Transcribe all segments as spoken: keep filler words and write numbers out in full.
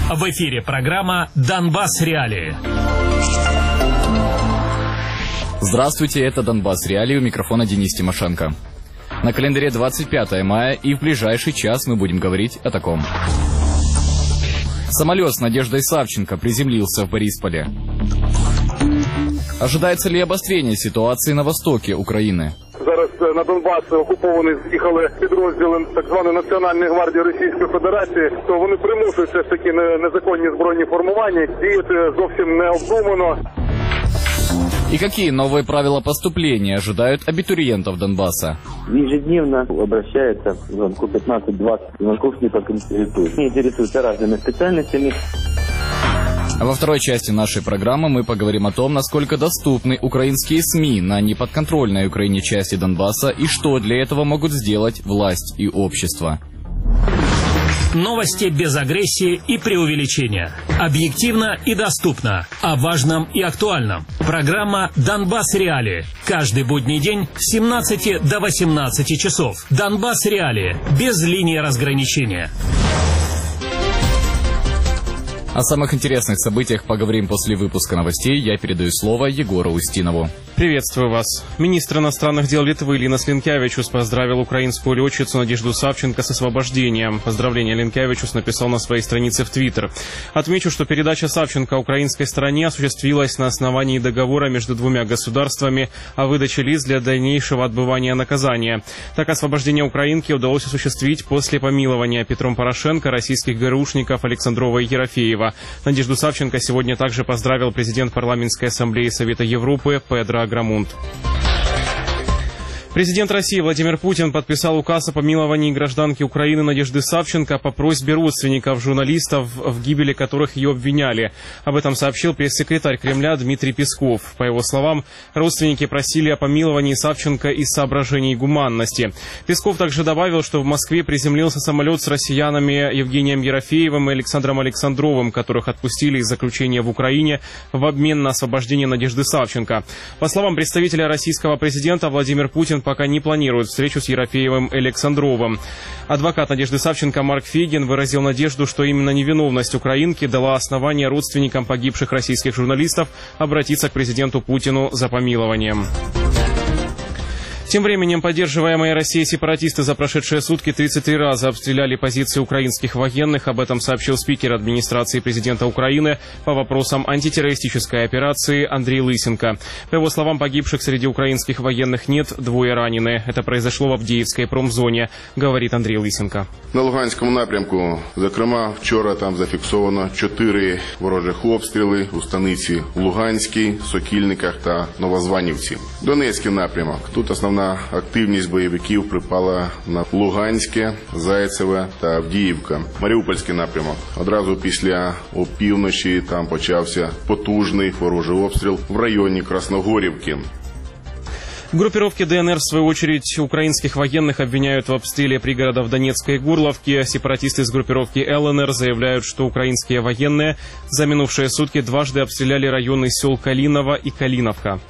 В эфире программа «Донбасс. Реалии». Здравствуйте, это «Донбасс. Реалии», у микрофона Денис Тимошенко. На календаре двадцать пятое мая, и в ближайший час мы будем говорить о таком. Самолет с Надеждой Савченко приземлился в Борисполе. Ожидается ли обострение ситуации на востоке України? Зараз на Донбас окупований з'їхали підрозділи так званої Національної гвардії Російської Федерації, то вони примушують все ж таки незаконні збройні формування діяти зовсім необдумано. И какие новые правила поступления ожидают абитуриентов Донбасса? Ежедневно обращается в звонку пятнадцать-двадцать звонков не только интересуют. Не интересуются разными специальностями. А во второй части нашей программы мы поговорим о том, насколько доступны украинские СМИ на неподконтрольной Украине части Донбасса и что для этого могут сделать власть и общество. Новости без агрессии и преувеличения. Объективно и доступно. О важном и актуальном. Программа «Донбасс. Реалии». Каждый будний день с семнадцати до восемнадцати часов. «Донбасс. Реалии». Без линии разграничения. О самых интересных событиях поговорим после выпуска новостей. Я передаю слово Егору Устинову. Приветствую вас. Министр иностранных дел Литвы Линас Линкевичус поздравил украинскую летчицу Надежду Савченко с освобождением. Поздравление Линкевичус написал на своей странице в Твиттер. Отмечу, что передача Савченко украинской стороне осуществилась на основании договора между двумя государствами о выдаче лиц для дальнейшего отбывания наказания. Так, освобождение украинки удалось осуществить после помилования Петром Порошенко российских ГРУшников Александрова и Ерофеева. Надежду Савченко сегодня также поздравил президент Парламентской ассамблеи Совета Европы Педро Аграмунт. Президент России Владимир Путин подписал указ о помиловании гражданки Украины Надежды Савченко по просьбе родственников журналистов, в гибели которых ее обвиняли. Об этом сообщил пресс-секретарь Кремля Дмитрий Песков. По его словам, родственники просили о помиловании Савченко из соображений гуманности. Песков также добавил, что в Москве приземлился самолет с россиянами Евгением Ерофеевым и Александром Александровым, которых отпустили из заключения в Украине в обмен на освобождение Надежды Савченко. По словам представителя российского президента, Владимир Путин пока не планирует встречу с Ерофеевым и Александровым. Адвокат Надежды Савченко Марк Фейгин выразил надежду, что именно невиновность украинки дала основание родственникам погибших российских журналистов обратиться к президенту Путину за помилованием. Тем временем, поддерживаемые Россией сепаратисты за прошедшие сутки тридцать три раза обстреляли позиции украинских военных. Об этом сообщил спикер администрации президента Украины по вопросам антитеррористической операции Андрей Лысенко. По его словам, погибших среди украинских военных нет, двое ранены. Это произошло в Авдіївській промзоні, говорит Андрей Лысенко. На Луганському напрямку, зокрема, вчора там зафіксовано чотири ворожих обстріли у станиці Луганській, Сокільниках та Новозванівці. Донецький напрямок. Тут основна активність бойовиків припала на Луганське, Зайцеве та Авдіївка. Маріупольський напрямок. Одразу після опівночі там почався потужний ворожий обстріл в районі Красногорівки. Группировки ДНР, в свою очередь, украинских военных обвиняют в обстреле пригородов Донецкой и Горловки. Сепаратисты из группировки ЛНР заявляют, что украинские военные за минувшие сутки дважды обстреляли районы сел Калиново и Калиновка.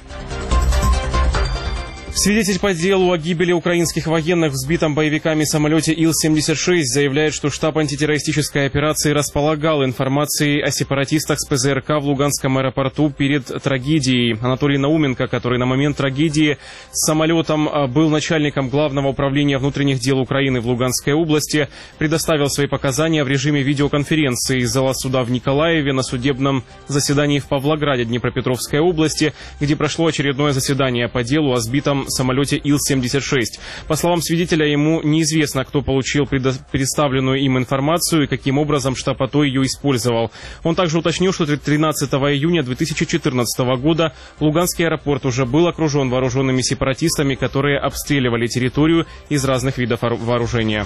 Свидетель по делу о гибели украинских военных в сбитом боевиками самолете Ил семьдесят шесть заявляет, что штаб антитеррористической операции располагал информацией о сепаратистах с ПЗРК в Луганском аэропорту перед трагедией. Анатолий Науменко, который на момент трагедии с самолетом был начальником Главного управления внутренних дел Украины в Луганской области, предоставил свои показания в режиме видеоконференции из зала суда в Николаеве на судебном заседании в Павлограде Днепропетровской области, где прошло очередное заседание по делу о сбитом самолете Ил семьдесят шесть. По словам свидетеля, ему неизвестно, кто получил предоставленную им информацию и каким образом штаб АТО ее использовал. Он также уточнил, что тринадцатого июня две тысячи четырнадцатого года Луганский аэропорт уже был окружен вооруженными сепаратистами, которые обстреливали территорию из разных видов вооружения.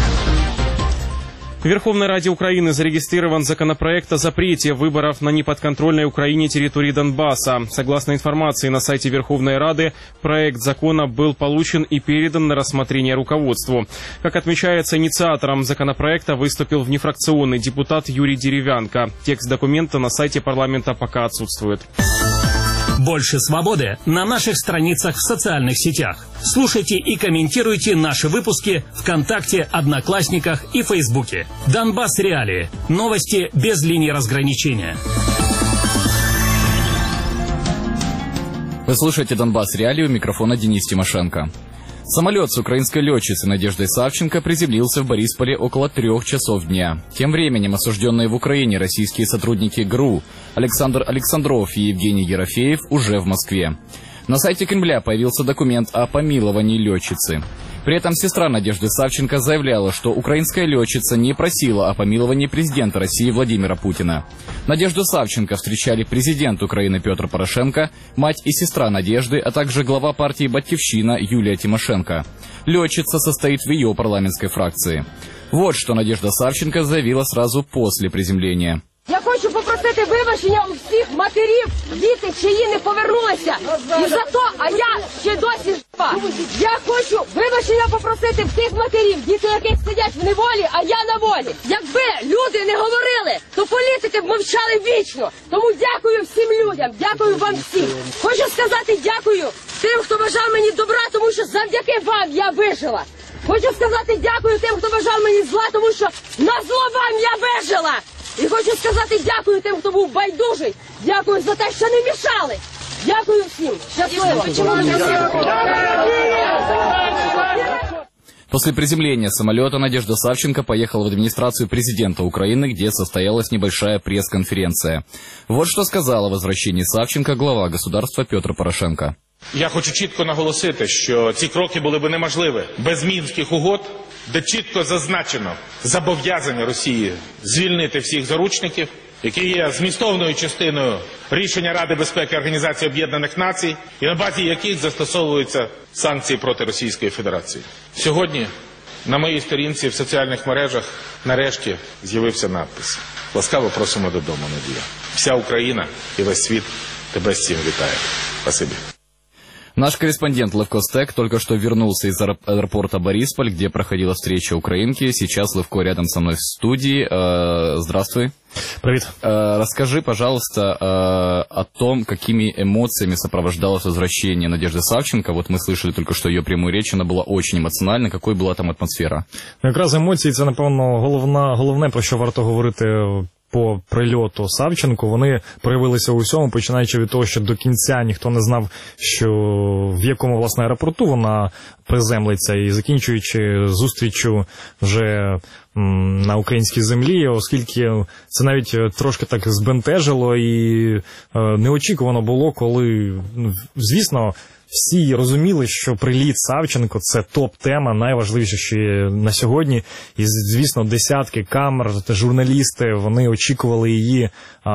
В Верховной Раде Украины зарегистрирован законопроект о запрете выборов на неподконтрольной Украине территории Донбасса. Согласно информации на сайте Верховной Рады, проект закона был получен и передан на рассмотрение руководству. Как отмечается, инициатором законопроекта выступил внефракционный депутат Юрий Деревянко. Текст документа на сайте парламента пока отсутствует. Больше свободы на наших страницах в социальных сетях. Слушайте и комментируйте наши выпуски ВКонтакте, Одноклассниках и Фейсбуке. Донбасс Реалии. Новости без линии разграничения. Вы слушаете «Донбасс Реалии», у микрофона Денис Тимошенко. Самолет с украинской летчицей Надеждой Савченко приземлился в Борисполе около трех часов дня. Тем временем осужденные в Украине российские сотрудники ГРУ Александр Александров и Евгений Ерофеев уже в Москве. На сайте Кремля появился документ о помиловании летчицы. При этом сестра Надежды Савченко заявляла, что украинская летчица не просила о помиловании президента России Владимира Путина. Надежду Савченко встречали президент Украины Петр Порошенко, мать и сестра Надежды, а также глава партии «Батькивщина» Юлия Тимошенко. Летчица состоит в ее парламентской фракции. Вот что Надежда Савченко заявила сразу после приземления. Я хочу попросити вибачення у всіх матерів, діти, чиї не повернулися. І за то, а я ще досі жива. Я хочу вибачення попросити всіх матерів, діти, яких сидять в неволі, а я на волі. Якби люди не говорили, то політики б мовчали вічно. Тому дякую всім людям, дякую вам всім. Хочу сказати дякую тим, хто бажав мені добра, тому що завдяки вам я вижила. Хочу сказати дякую тим, хто бажав мені зла, тому що на зло вам я вижила. І хочу сказати дякую тим, хто був байдужий. Дякую за те, що не мішали. Дякую всім. Щасливо. После приземления самолета Надежда Савченко поехала в администрацию президента Украины, где состоялась небольшая пресс-конференция. Вот что сказала о возвращении Савченко глава государства Петр Порошенко. Я хочу чітко наголосити, що ці кроки були б неможливі без Мінських угод, де чітко зазначено зобов'язання Росії звільнити всіх заручників, які є змістовною частиною рішення Ради безпеки Організації Об'єднаних Націй, і на базі яких застосовуються санкції проти Російської Федерації. Сьогодні на моїй сторінці в соціальних мережах нарешті з'явився надпис «Ласкаво просимо додому, Надія». Вся Україна і весь світ тебе з цим вітає. Спасибі. Наш корреспондент Левко Стек только что вернулся из аэропорта Борисполь, где проходила встреча украинки. Сейчас Левко рядом со мной в студии. Здравствуй. Привет. Расскажи, пожалуйста, о том, какими эмоциями сопровождалось возвращение Надежды Савченко. Вот мы слышали только что ее прямую речь, она была очень эмоциональна. Какой была там атмосфера? Якраз емоції – це, напевно, головна, головне, про що варто говорити по прильоту Савченко. Вони проявилися у всьому, починаючи від того, що до кінця ніхто не знав, що в якому, власне, аеропорту вона приземлиться, і закінчуючи зустрічю вже м, на українській землі, оскільки це навіть трошки так збентежило і е, неочікувано було, коли, звісно, всі розуміли, що приліт Савченко – це топ-тема, найважливіше, що є на сьогодні. І, звісно, десятки камер, журналісти, вони очікували її,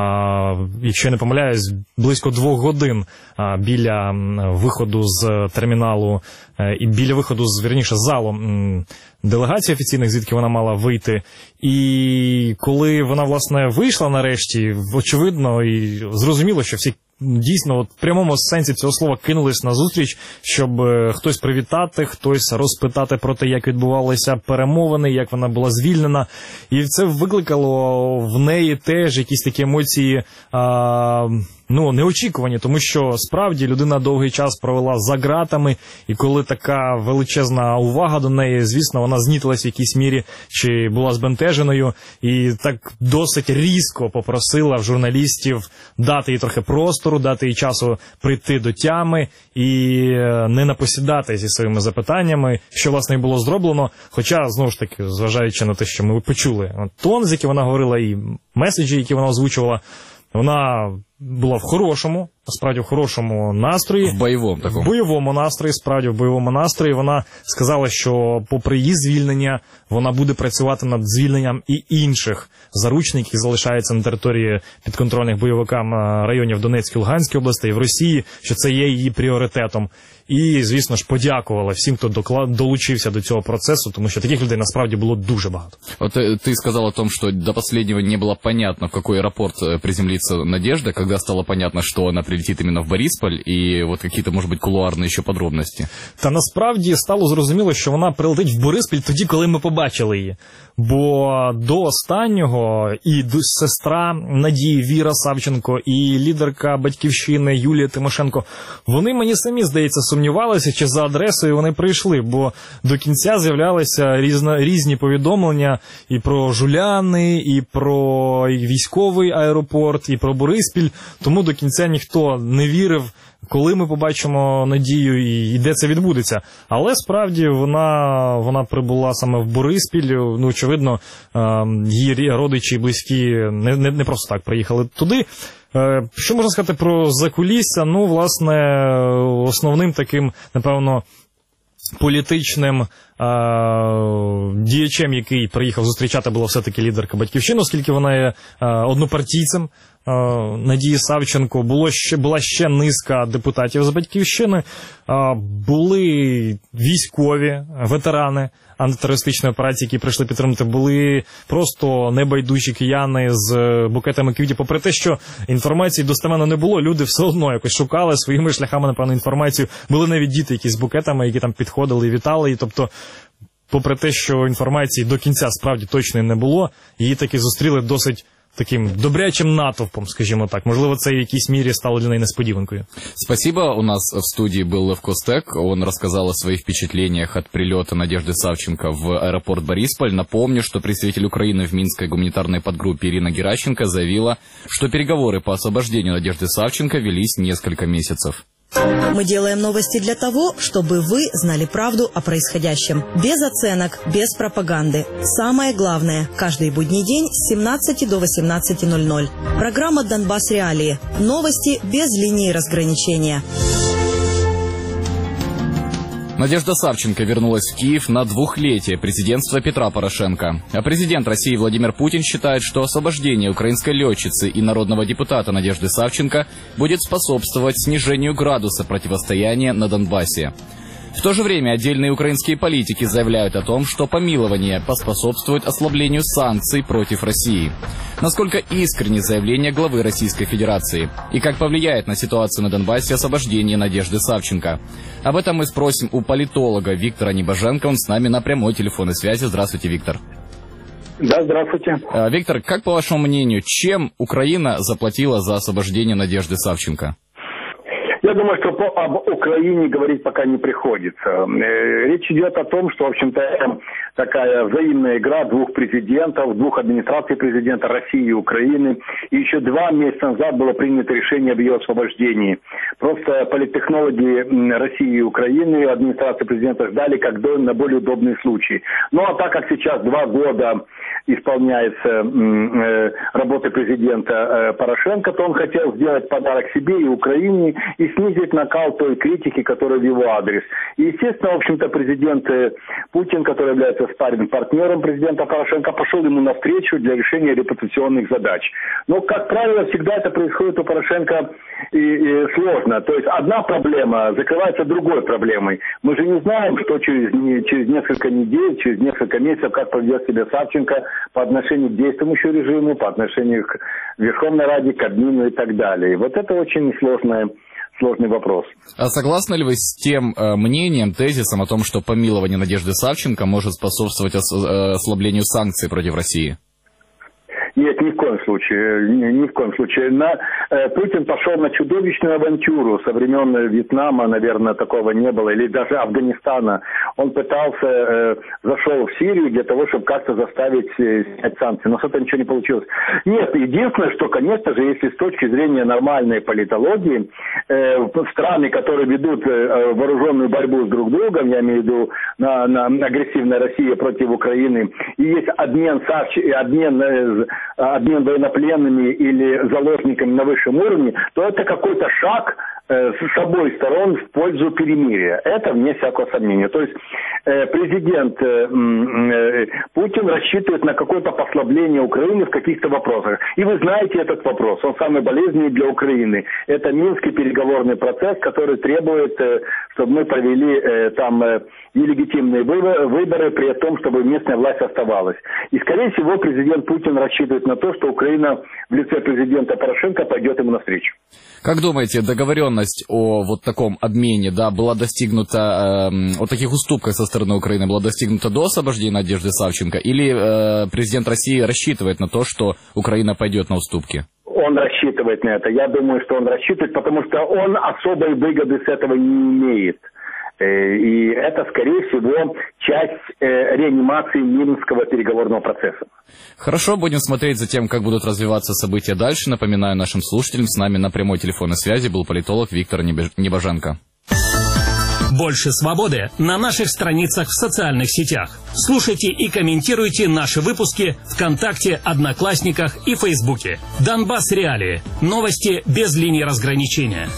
а, якщо я не помиляюсь, близько двох годин а, біля виходу з терміналу, а, і біля виходу, з, вірніше, з залу м, делегації офіційних, звідки вона мала вийти. І коли вона, власне, вийшла нарешті, очевидно і зрозуміло, що всі дійсно, от в прямому сенсі цього слова кинулись на зустріч, щоб е, хтось привітати, хтось розпитати про те, як відбувалися перемовини, як вона була звільнена. І це викликало в неї теж якісь такі емоції, а, ну, неочікувані, тому що справді людина довгий час провела за ґратами, і коли така величезна увага до неї, звісно, вона знітилась в якійсь мірі, чи була збентеженою, і так досить різко попросила в журналістів дати їй трохи простору, дати їй часу прийти до тями і не напосідати зі своїми запитаннями, що, власне, і було зроблено, хоча, знову ж таки, зважаючи на те, що ми почули тон, з яким вона говорила, і меседжі, які вона озвучувала, вона була в хорошому, справді в хорошому настрої. В бойовому такому. В бойовому настрої, справді в бойовому настрої. Вона сказала, що попри її звільнення, вона буде працювати над звільненням і інших заручників, які залишаються на території підконтрольних бойовикам районів Донецької, Луганської області і в Росії, що це є її пріоритетом. І, звісно ж, подякувала всім, хто доклад, долучився до цього процесу, тому що таких людей насправді було дуже багато. Вот ты сказал о том, что до последнего не было понятно, в какой аэропорт приземлится Надежда, когда стало понятно, что она прилетит именно в Борисполь, и вот какие-то, может быть, кулуарные еще подробности. Та насправді стало зрозуміло, що вона прилетить в Бориспіль тоді, коли ми побачили її. Бо до останнього і сестра Надії Віра Савченко, і лідерка Батьківщини Юлія Тимошенко, вони, мені самі, здається, сумнівалися, чи за адресою вони прийшли, бо до кінця з'являлися різна, різні повідомлення і про Жуляни, і про військовий аеропорт, і про Бориспіль, тому до кінця ніхто не вірив, коли ми побачимо Надію і де це відбудеться. Але справді вона, вона прибула саме в Бориспіль, ну, очевидно, її родичі і близькі не, не, не просто так приїхали туди. Що можна сказати про закулісся? Ну, власне, основним таким, напевно, політичним е- діячем, який приїхав зустрічати, була все-таки лідерка Батьківщини, оскільки вона є е- однопартійцем е- Надії Савченко. Було ще, була ще низка депутатів з Батьківщини, е- були військові, ветерани антитерористичної операції, які прийшли підтримати, були просто небайдужі кияни з букетами квітів. Попри те, що інформації достеменно не було, люди все одно якось шукали своїми шляхами, напевно, інформацію. Були навіть діти, які з букетами, які там підходили і вітали. І, тобто, попри те, що інформації до кінця справді точної не було, її таки зустріли досить таким добрячим натовпом, скажімо так. Можливо, це в якійсь мірі стало для неї несподіванкою. Спасибо. У нас в студии был Левкостек. Он рассказал о своих впечатлениях от прилета Надежды Савченко в аэропорт Борисполь. Напомню, что представитель Украины в Минской гуманитарной подгруппе Ирина Геращенко заявила, что переговоры по освобождению Надежды Савченко велись несколько месяцев. Мы делаем новости для того, чтобы вы знали правду о происходящем. Без оценок, без пропаганды. Самое главное, каждый будний день с семнадцати до восемнадцати ноль-ноль. Программа «Донбасс Реалии». Новости без линии разграничения. Надежда Савченко вернулась в Киев на двухлетие президентства Петра Порошенко. А президент России Владимир Путин считает, что освобождение украинской летчицы и народного депутата Надежды Савченко будет способствовать снижению градуса противостояния на Донбассе. В то же время отдельные украинские политики заявляют о том, что помилование поспособствует ослаблению санкций против России. Насколько искренне заявление главы Российской Федерации и как повлияет на ситуацию на Донбассе освобождение Надежды Савченко? Об этом мы спросим у политолога Виктора Небоженко. Он с нами на прямой телефонной связи. Здравствуйте, Виктор. Да, здравствуйте. Виктор, как по вашему мнению, чем Украина заплатила за освобождение Надежды Савченко? Я думаю, что по, об Украине говорить пока не приходится. Э, речь идет о том, что, в общем-то, это такая взаимная игра двух президентов, двух администраций президента России и Украины. И еще два месяца назад было принято решение об ее освобождении. Просто политтехнологи России и Украины, администрации президента ждали как до, на более удобный случай. Ну а так как сейчас два года исполняется э, работа президента э, Порошенко, то он хотел сделать подарок себе и Украине и снизить накал той критики, которая в его адрес. И, естественно, в общем-то, президент Путин, который является спарринг партнером президента Порошенко, пошел ему навстречу для решения репутационных задач. Но, как правило, всегда это происходит у Порошенко и, и сложно. То есть одна проблема закрывается другой проблемой. Мы же не знаем, что через, через несколько недель, через несколько месяцев, как поведет себя Савченко по отношению к действующему режиму, по отношению к Верховной Раде, к Кабмину и так далее. И вот это очень сложное Сложный вопрос. А согласны ли вы с тем э, мнением, тезисом о том, что помилование Надежды Савченко может способствовать ос- э, ослаблению санкций против России? Нет, ни в коем случае, ни, ни в коем случае. На, э, Путин пошел на чудовищную авантюру со времен Вьетнама, наверное, такого не было, или даже Афганистана. Он пытался, э, зашел в Сирию для того, чтобы как-то заставить э, снять санкции, но что-то ничего не получилось. Нет, единственное, что, конечно же, если с точки зрения нормальной политологии, э, страны, которые ведут э, вооруженную борьбу с друг другом, я имею в виду на, на агрессивная Россия против Украины, и есть обмен, обмен э, обмен военнопленными или заложниками на высшем уровне, то это какой-то шаг э, с обоих сторон в пользу перемирия. Это вне всякого сомнения. То есть э, президент э, э, Путин рассчитывает на какое-то послабление Украины в каких-то вопросах. И вы знаете этот вопрос. Он самый болезненный для Украины. Это Минский переговорный процесс, который требует, э, чтобы мы провели э, там э, нелегитимные выборы, выборы, при том, чтобы местная власть оставалась. И, скорее всего, президент Путин рассчитывает на то, что Украина в лице президента Порошенко пойдет ему навстречу. Как думаете, договоренность о вот таком обмене, да, была достигнута, э, о таких уступках со стороны стороны Украины была достигнута до освобождения Надежды Савченко, или э, президент России рассчитывает на то, что Украина пойдет на уступки? Он рассчитывает на это. Я думаю, что он рассчитывает, потому что он особой выгоды с этого не имеет. И это, скорее всего, часть реанимации Минского переговорного процесса. Хорошо, будем смотреть за тем, как будут развиваться события дальше. Напоминаю нашим слушателям, с нами на прямой телефонной связи был политолог Виктор Небоженко. Больше свободы на наших страницах в социальных сетях. Слушайте и комментируйте наши выпуски ВКонтакте, Одноклассниках и Фейсбуке. Донбасс Реалии. Новости без линии разграничения.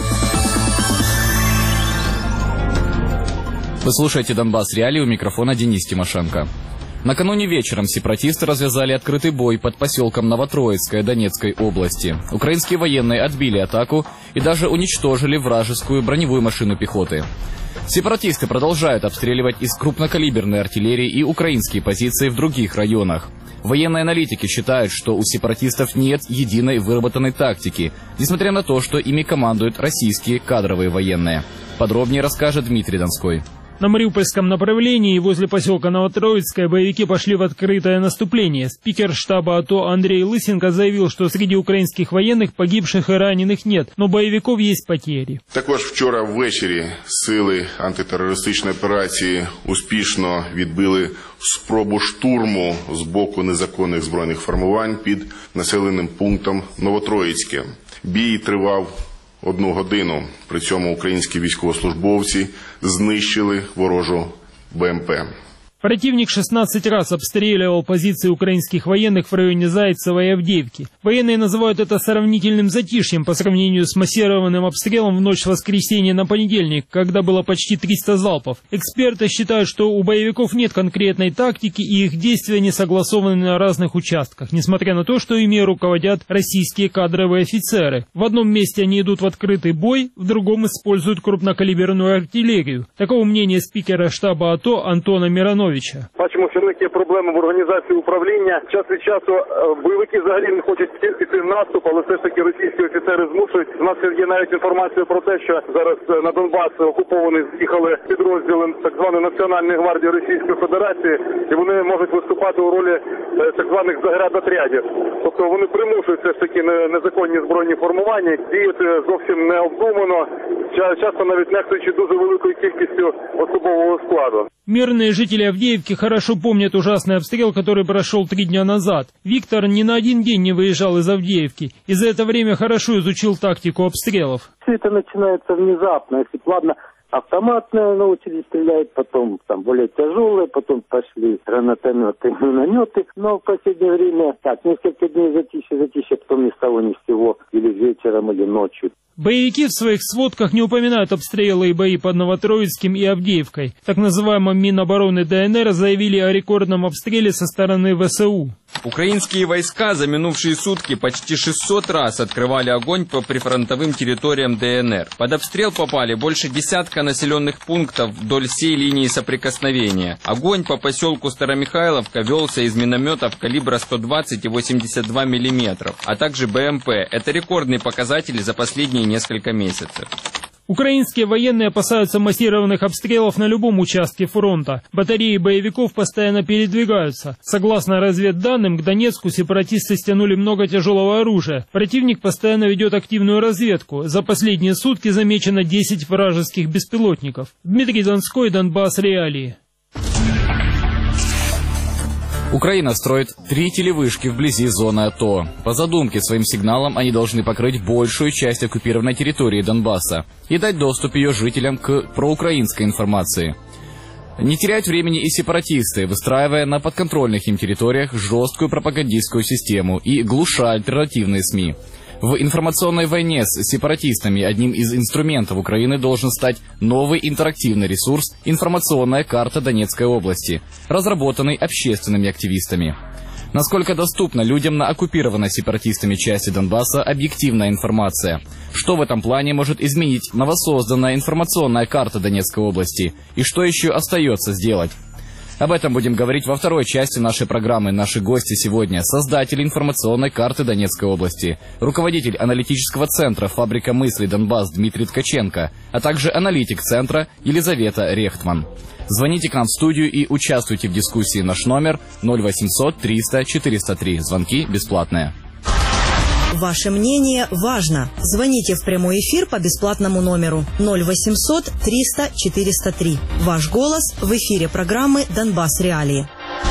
Вы слушаете «Донбасс Реалии», у микрофона Денис Тимошенко. Накануне вечером сепаратисты развязали открытый бой под поселком Новотроицкое Донецкой области. Украинские военные отбили атаку и даже уничтожили вражескую броневую машину пехоты. Сепаратисты продолжают обстреливать из крупнокалиберной артиллерии и украинские позиции в других районах. Военные аналитики считают, что у сепаратистов нет единой выработанной тактики, несмотря на то, что ими командуют российские кадровые военные. Подробнее расскажет Дмитрий Донской. На Мариупольском направлении возле поселка Новотроицкое боевики пошли в открытое наступление. Спикер штаба АТО Андрей Лысенко заявил, что среди українських воєнних погибших і ранених нет, но боевиков есть потери. Також вчора ввечері сили антитерористичної операції успішно відбили спробу штурму з боку незаконних збройних формувань під населеним пунктом Новотроїцьке. Бій тривав одну годину. При цьому українські військовослужбовці знищили ворожу БМП. Противник шестнадцать раз обстреливал позиции украинских военных в районе Зайцева и Авдеевки. Военные называют это сравнительным затишьем по сравнению с массированным обстрелом в ночь с воскресенья на понедельник, когда было почти триста залпов. Эксперты считают, что у боевиков нет конкретной тактики и их действия не согласованы на разных участках, несмотря на то, что ими руководят российские кадровые офицеры. В одном месте они идут в открытый бой, в другом используют крупнокалиберную артиллерию. Такого мнения спикера штаба АТО Антона Мироновича. Бачимо, що в них є проблеми в організації управління. Час від часу бойовики взагалі не хочуть піти в наступ, але все ж таки російські офіцери змушують. У нас є навіть інформація про те, що зараз на Донбас окупований з'їхали підрозділи так званої Національної гвардії Російської Федерації, і вони можуть виступати у ролі так званих заградотрядів. Тобто вони примушують все ж таки незаконні збройні формування діяти зовсім необдумано, часто навіть нехтуючи дуже великою кількістю особового складу. Мирные жители Авдеевки хорошо помнят ужасный обстрел, который прошел три дня назад. Виктор ни на один день не выезжал из Авдеевки и за это время хорошо изучил тактику обстрелов. Все это начинается внезапно, если плавно. Автоматные научились стрелять, потом там более тяжелые, потом пошли гранатометы, минометы. Но в последнее время, так, несколько дней затишье, затишье, потом ни с того ни с сего, или вечером, или ночью. Боевики в своих сводках не упоминают обстрелы и бои под Новотроицким и Авдеевкой. В так называемом Минобороны ДНР заявили о рекордном обстреле со стороны ВСУ. Украинские войска за минувшие сутки почти шестьсот раз открывали огонь по прифронтовым территориям ДНР. Под обстрел попали больше десятка населенных пунктов вдоль всей линии соприкосновения. Огонь по поселку Старомихайловка велся из минометов калибра сто двадцать и восемьдесят два миллиметров, а также БМП. Это рекордный показатель за последние несколько месяцев. Украинские военные опасаются массированных обстрелов на любом участке фронта. Батареи боевиков постоянно передвигаются. Согласно разведданным, к Донецку сепаратисты стянули много тяжелого оружия. Противник постоянно ведет активную разведку. За последние сутки замечено десять вражеских беспилотников. Дмитрий Донской, Донбасс Реалии. Украина строит три телевышки вблизи зоны АТО. По задумке, своим сигналом они должны покрыть большую часть оккупированной территории Донбасса и дать доступ ее жителям к проукраинской информации. Не теряют времени и сепаратисты, выстраивая на подконтрольных им территориях жесткую пропагандистскую систему и глуша альтернативные СМИ. В информационной войне с сепаратистами одним из инструментов Украины должен стать новый интерактивный ресурс «Информационная карта Донецкой области», разработанный общественными активистами. Насколько доступна людям на оккупированной сепаратистами части Донбасса объективная информация? Что в этом плане может изменить новосозданная информационная карта Донецкой области? И что еще остается сделать? Об этом будем говорить во второй части нашей программы. Наши гости сегодня – создатель информационной карты Донецкой области, руководитель аналитического центра «Фабрика мыслей Донбасс» Дмитрий Ткаченко, а также аналитик центра Елизавета Рехтман. Звоните к нам в студию и участвуйте в дискуссии. Наш номер ноль восемьсот триста четыреста три. Звонки бесплатные. Ваше мнение важно. Звоните в прямой эфир по бесплатному номеру ноль восемьсот триста четыреста три. Ваш голос в эфире программы «Донбасс Реалии».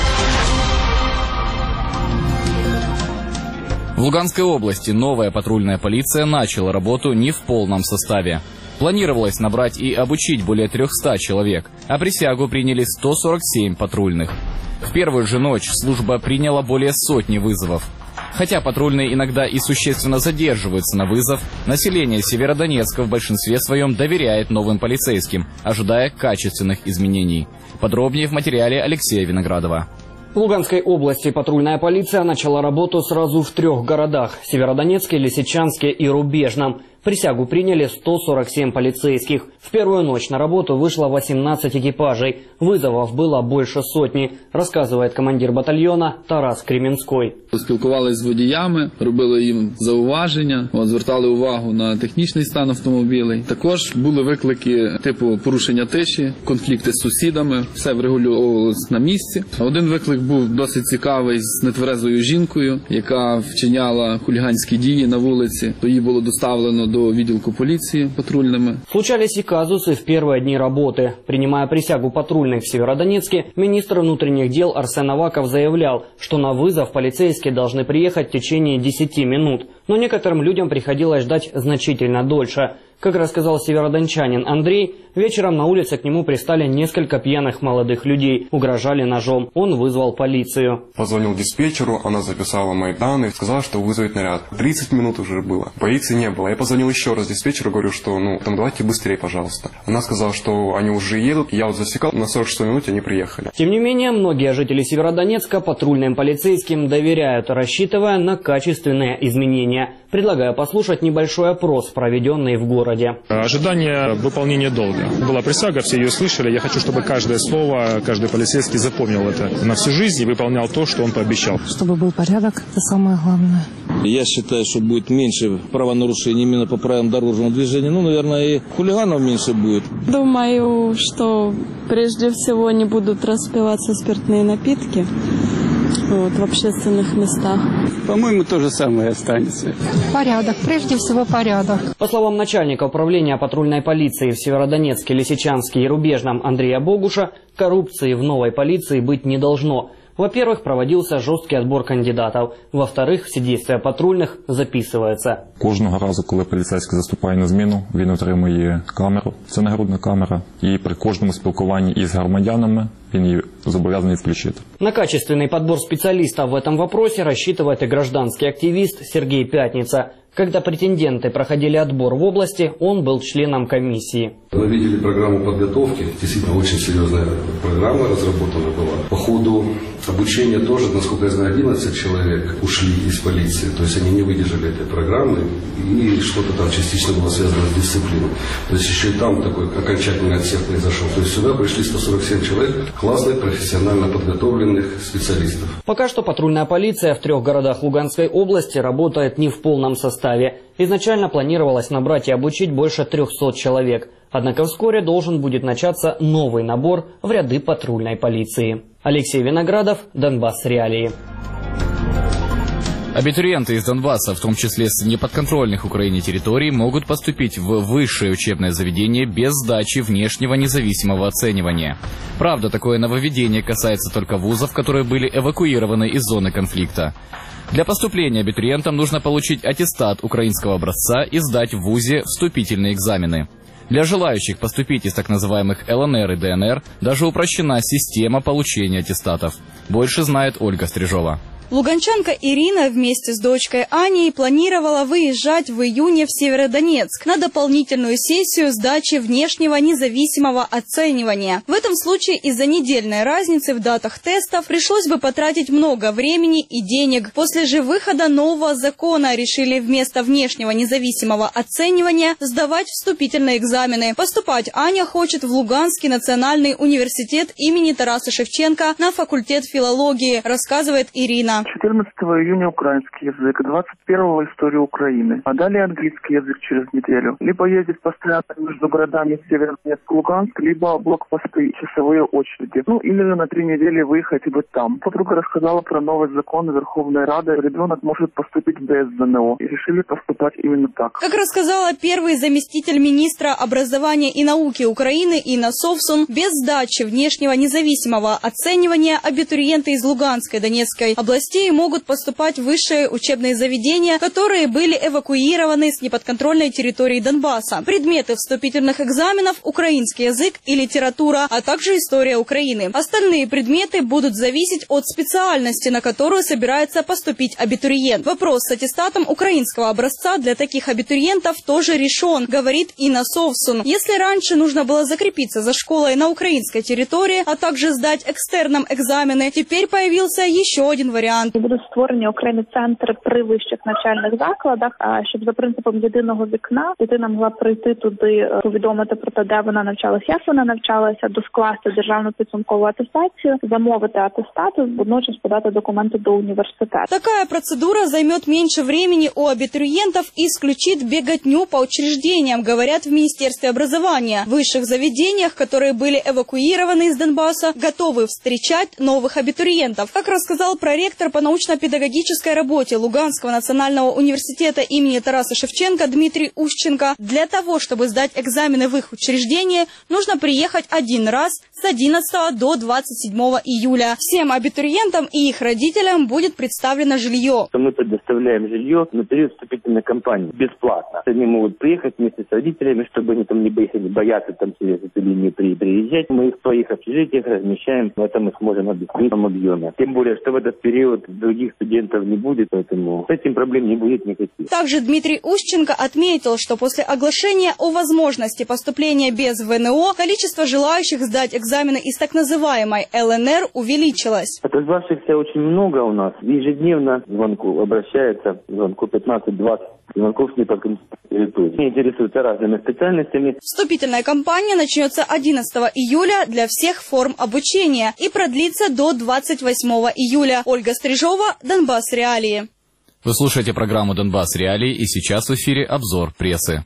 В Луганской области новая патрульная полиция начала работу не в полном составе. Планировалось набрать и обучить более трехсот человек, а присягу приняли сто сорок семь патрульных. В первую же ночь служба приняла более сотни вызовов. Хотя патрульные иногда и существенно задерживаются на вызов, население Северодонецка в большинстве своем доверяет новым полицейским, ожидая качественных изменений. Подробнее в материале Алексея Виноградова. В Луганской области патрульная полиция начала работу сразу в трех городах – Северодонецке, Лисичанске и Рубежном. Присягу приняли сто сорок семь полицейских. В первую ночь на работу вышло восемнадцать экипажей. Вызовов было больше сотни, рассказывает командир батальйона Тарас Кремінський. Спілкувалися з водіями, робили їм зауваження, от, звертали увагу на технічний стан автомобілів. Також були виклики типу порушення тиші, конфлікти з сусідами, все врегулювалося на місці. Один виклик був досить цікавий з нетверезою жінкою, яка вчиняла хуліганські дії на вулиці. То її було доставлено до відділку полиции патрульными. Случались и казусы в первые дни работы. Принимая присягу патрульных в Северодонецке, министр внутренних дел Арсен Аваков заявлял, что на вызов полицейские должны приехать в течение десяти минут. Но некоторым людям приходилось ждать значительно дольше. Как рассказал северодончанин Андрей, вечером на улице к нему пристали несколько пьяных молодых людей, угрожали ножом. Он вызвал полицию. Позвонил диспетчеру, она записала мои данные, сказала, что вызовет наряд. тридцать минут уже было, полиции не было. Я позвонил еще раз диспетчеру, говорю, что ну там давайте быстрее, пожалуйста. Она сказала, что они уже едут, я вот засекал, на сорок шестой минуте они приехали. Тем не менее, многие жители Северодонецка патрульным полицейским доверяют, рассчитывая на качественные изменения. Предлагаю послушать небольшой опрос, проведенный в городе. Ожидание выполнения долга. Была присяга, все ее слышали. Я хочу, чтобы каждое слово, каждый полицейский запомнил это на всю жизнь и выполнял то, что он пообещал. Чтобы был порядок, это самое главное. Я считаю, что будет меньше правонарушений именно по правилам дорожного движения. Ну, наверное, и хулиганов меньше будет. Думаю, что прежде всего не будут распиваться спиртные напитки. Вот, в общественных местах. По-моему, то же самое останется. Порядок, прежде всего порядок. По словам начальника управления патрульной полиции в Северодонецке, Лисичанске и Рубежном Андрея Богуша, коррупции в новой полиции быть не должно. Во-первых, проводился жорсткий отбор кандидатів. Во-вторых, всі дії патрульних записуються. Кожного разу, коли поліцейський заступає на зміну, він отримує камеру. Це нагрудна камера. І при кожному спілкуванні із громадянами він її зобов'язаний включити. На качественный подбор специалистов в этом вопросе рассчитывает и гражданский активист Сергей Пятница. Когда претенденты проходили отбор в области, он был членом комиссии. Мы видели программу подготовки, действительно очень серьезная программа разработана была. По ходу обучения тоже, насколько я знаю, одиннадцать человек ушли из полиции, то есть они не выдержали этой программы и что-то там частично было связано с дисциплиной. То есть еще и там такой окончательный отсев произошел. То есть сюда пришли сто сорок семь человек классных, профессионально подготовленных специалистов. Пока что патрульная полиция в трех городах Луганской области работает не в полном составе. Изначально планировалось набрать и обучить больше трехсот человек. Однако вскоре должен будет начаться новый набор в ряды патрульной полиции. Алексей Виноградов, Донбасс Реалии. Абитуриенты из Донбасса, в том числе с неподконтрольных Украине территорий, могут поступить в высшее учебное заведение без сдачи внешнего независимого оценивания. Правда, такое нововведение касается только вузов, которые были эвакуированы из зоны конфликта. Для поступления абитуриентам нужно получить аттестат украинского образца и сдать в вузе вступительные экзамены. Для желающих поступить из так называемых эл эн эр и дэ эн эр даже упрощена система получения аттестатов. Больше знает Ольга Стрижова. Луганчанка Ирина вместе с дочкой Аней планировала выезжать в июне в Северодонецк на дополнительную сессию сдачи внешнего независимого оценивания. В этом случае из-за недельной разницы в датах тестов пришлось бы потратить много времени и денег. После же выхода нового закона решили вместо внешнего независимого оценивания сдавать вступительные экзамены. Поступать Аня хочет в Луганский национальный университет имени Тараса Шевченко на факультет филологии, рассказывает Ирина. дня. четырнадцатого июня украинский язык, двадцать первого история Украины, а далее английский язык через неделю. Либо ездить постоянно между городами Северодонецк, Луганск, либо блокпосты, часовые очереди. Ну, или же на три недели выехать и быть там. Подруга рассказала про новый закон Верховной Рады. Ребенок может поступить без ЗНО. И решили поступать именно так. Как рассказала первый заместитель министра образования и науки Украины Инна Совсун, без сдачи внешнего независимого оценивания абитуриенты из Луганской и Донецкой областей могут поступать в высшие учебные заведения, которые были эвакуированы с неподконтрольной территории Донбасса. Предметы вступительных экзаменов – украинский язык и литература, а также история Украины. Остальные предметы будут зависеть от специальности, на которую собирается поступить абитуриент. Вопрос с аттестатом украинского образца для таких абитуриентов тоже решен, говорит Инна Совсун. Если раньше нужно было закрепиться за школой на украинской территории, а также сдать экстерном экзамены, теперь появился еще один варіант. Будуть створені окремі центри при вищих навчальних закладах, щоб за принципом єдиного вікна дитина могла прийти туди, повідомити про те, де вона навчалася, як вона навчалася, доскласти державну підсумкову атестацію, замовити атестат, водночас подати документы до университета. Такая процедура займет меньше времени у абитуриентов и исключит беготню по учреждениям, говорят в Министерстве образования. В высших заведениях, которые были эвакуированы из Донбасса, готовы встречать новых абитуриентов. Как рассказал проректор по научно-педагогической работе Луганского национального университета имени Тараса Шевченко Дмитрий Ущенко, для того, чтобы сдать экзамены в их учреждении, нужно приехать один раз с одиннадцатого до двадцать седьмого июля. Всем абитуриентам и их родителям будет представлено жилье. Мы предоставляем жилье на период вступительной кампании бесплатно. Они могут приехать вместе с родителями, чтобы они там не боятся там через эту линию приезжать. Мы их в своих общежитиях размещаем, в этом их можем объяснить в том объеме. Тем более, что в этот период других студентов не будет, поэтому с этим проблем не будет никаких. Также Дмитрий Ущенко отметил, что после оглашения о возможности поступления без ВНО количество желающих сдать экзамены из так называемой ЛНР увеличилось. Отозвавшихся очень много у нас. Ежедневно звонку обращается, звонку пятнадцать-двадцать. Звонков с неподконтрольной территории. Они интересуются разными специальностями. Вступительная кампания начнется одиннадцатого июля для всех форм обучения и продлится до двадцать восьмого июля. Ольга Стрижова, Донбасс Реалии. Вы слушаете программу «Донбасс Реалии», и сейчас в эфире обзор прессы.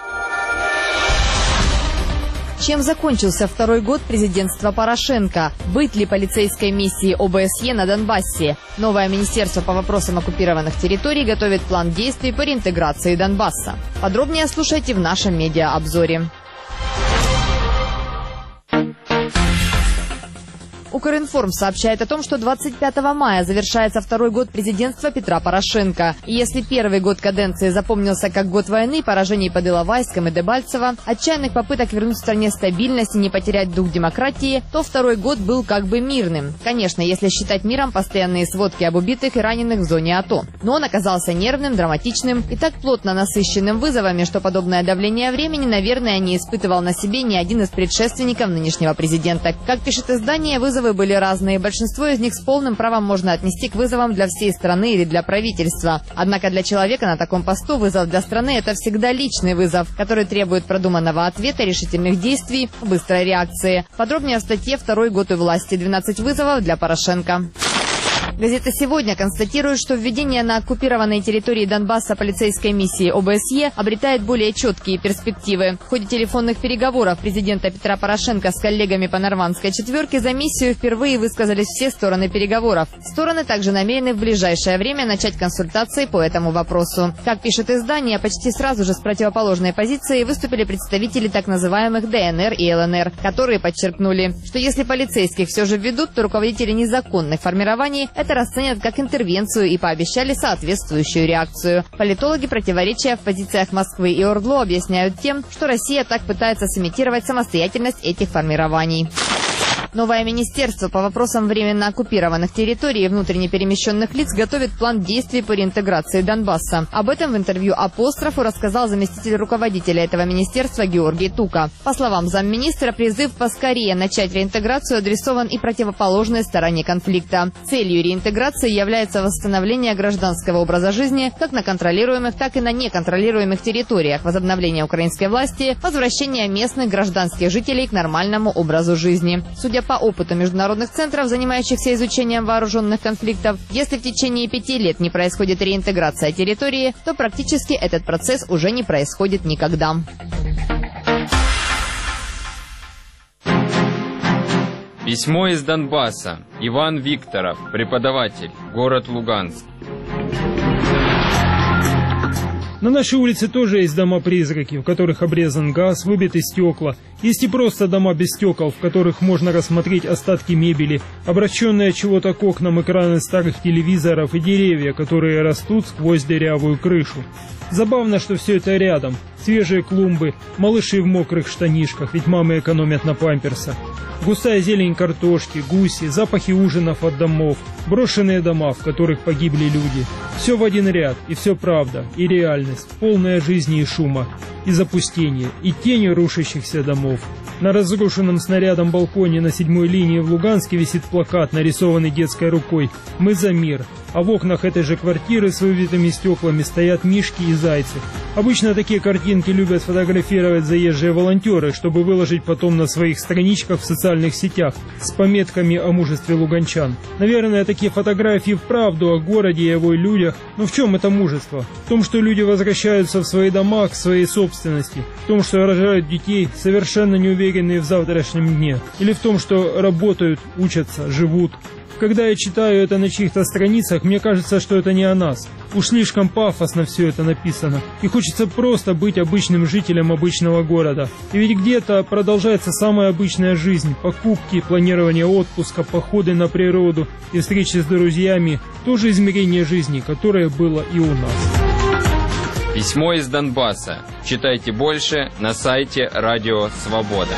Чем закончился второй год президентства Порошенко? Быть ли полицейской миссией ОБСЕ на Донбассе? Новое министерство по вопросам оккупированных территорий готовит план действий по реинтеграции Донбасса. Подробнее слушайте в нашем медиаобзоре. Укринформ сообщает о том, что двадцать пятого мая завершается второй год президентства Петра Порошенко. И если первый год каденции запомнился как год войны, поражений под Иловайском и Дебальцево, отчаянных попыток вернуть в стране стабильность и не потерять дух демократии, то второй год был как бы мирным. Конечно, если считать миром постоянные сводки об убитых и раненых в зоне АТО. Но он оказался нервным, драматичным и так плотно насыщенным вызовами, что подобное давление времени, наверное, не испытывал на себе ни один из предшественников нынешнего президента. Как пишет издание, вызовы были разные. Большинство из них с полным правом можно отнести к вызовам для всей страны или для правительства. Однако для человека на таком посту вызов для страны – это всегда личный вызов, который требует продуманного ответа, решительных действий, быстрой реакции. Подробнее в статье «Второй год у власти. двенадцать вызовов для Порошенко». Газета «Сегодня» констатирует, что введение на оккупированной территории Донбасса полицейской миссии ОБСЕ обретает более четкие перспективы. В ходе телефонных переговоров президента Петра Порошенко с коллегами по Нормандской четверке за миссию впервые высказались все стороны переговоров. Стороны также намерены в ближайшее время начать консультации по этому вопросу. Как пишет издание, почти сразу же с противоположной позицией выступили представители так называемых ДНР и ЛНР, которые подчеркнули, что если полицейских все же введут, то руководители незаконных формирований это расценят как интервенцию и пообещали соответствующую реакцию. Политологи противоречия в позициях Москвы и ОРДЛО объясняют тем, что Россия так пытается сымитировать самостоятельность этих формирований. Новое министерство по вопросам временно оккупированных территорий и внутренне перемещенных лиц готовит план действий по реинтеграции Донбасса. Об этом в интервью «Апострофу» рассказал заместитель руководителя этого министерства Георгий Тука. По словам замминистра, призыв поскорее начать реинтеграцию адресован и противоположной стороне конфликта. Целью реинтеграции является восстановление гражданского образа жизни как на контролируемых, так и на неконтролируемых территориях, возобновление украинской власти, возвращение местных гражданских жителей к нормальному образу жизни. Судя по опыту международных центров, занимающихся изучением вооруженных конфликтов, если в течение пяти лет не происходит реинтеграция территории, то практически этот процесс уже не происходит никогда. Письмо из Донбасса. Иван Викторов, преподаватель, город Луганск. На нашей улице тоже есть дома-призраки, в которых обрезан газ, выбиты стекла. Есть и просто дома без стекол, в которых можно рассмотреть остатки мебели, обращенные от чего-то к окнам экраны старых телевизоров и деревья, которые растут сквозь дырявую крышу. Забавно, что все это рядом. Свежие клумбы, малыши в мокрых штанишках, ведь мамы экономят на памперсах. Густая зелень картошки, гуси, запахи ужинов от домов, брошенные дома, в которых погибли люди. Все в один ряд, и все правда, и реальность, полная жизни и шума, и запустения, и тени рушащихся домов. На разрушенном снарядом балконе на седьмой линии в Луганске висит плакат, нарисованный детской рукой «Мы за мир», а в окнах этой же квартиры с выбитыми стеклами стоят мишки и зайцы. Обычно такие картинки любят фотографировать заезжие волонтеры, чтобы выложить потом на своих страничках в социальных сетях с пометками о мужестве луганчан. Наверное, такие фотографии вправду о городе и его людях. Но в чем это мужество? В том, что люди возвращаются в свои дома, к своей собственности. В том, что рожают детей, совершенно не уверенные в завтрашнем дне. Или в том, что работают, учатся, живут. Когда я читаю это на чьих-то страницах, мне кажется, что это не о нас. Уж слишком пафосно все это написано. И хочется просто быть обычным жителем обычного города. И ведь где-то продолжается самая обычная жизнь. Покупки, планирование отпуска, походы на природу и встречи с друзьями. Тоже измерение жизни, которое было и у нас. Письмо из Донбасса. Читайте больше на сайте Радио Свобода.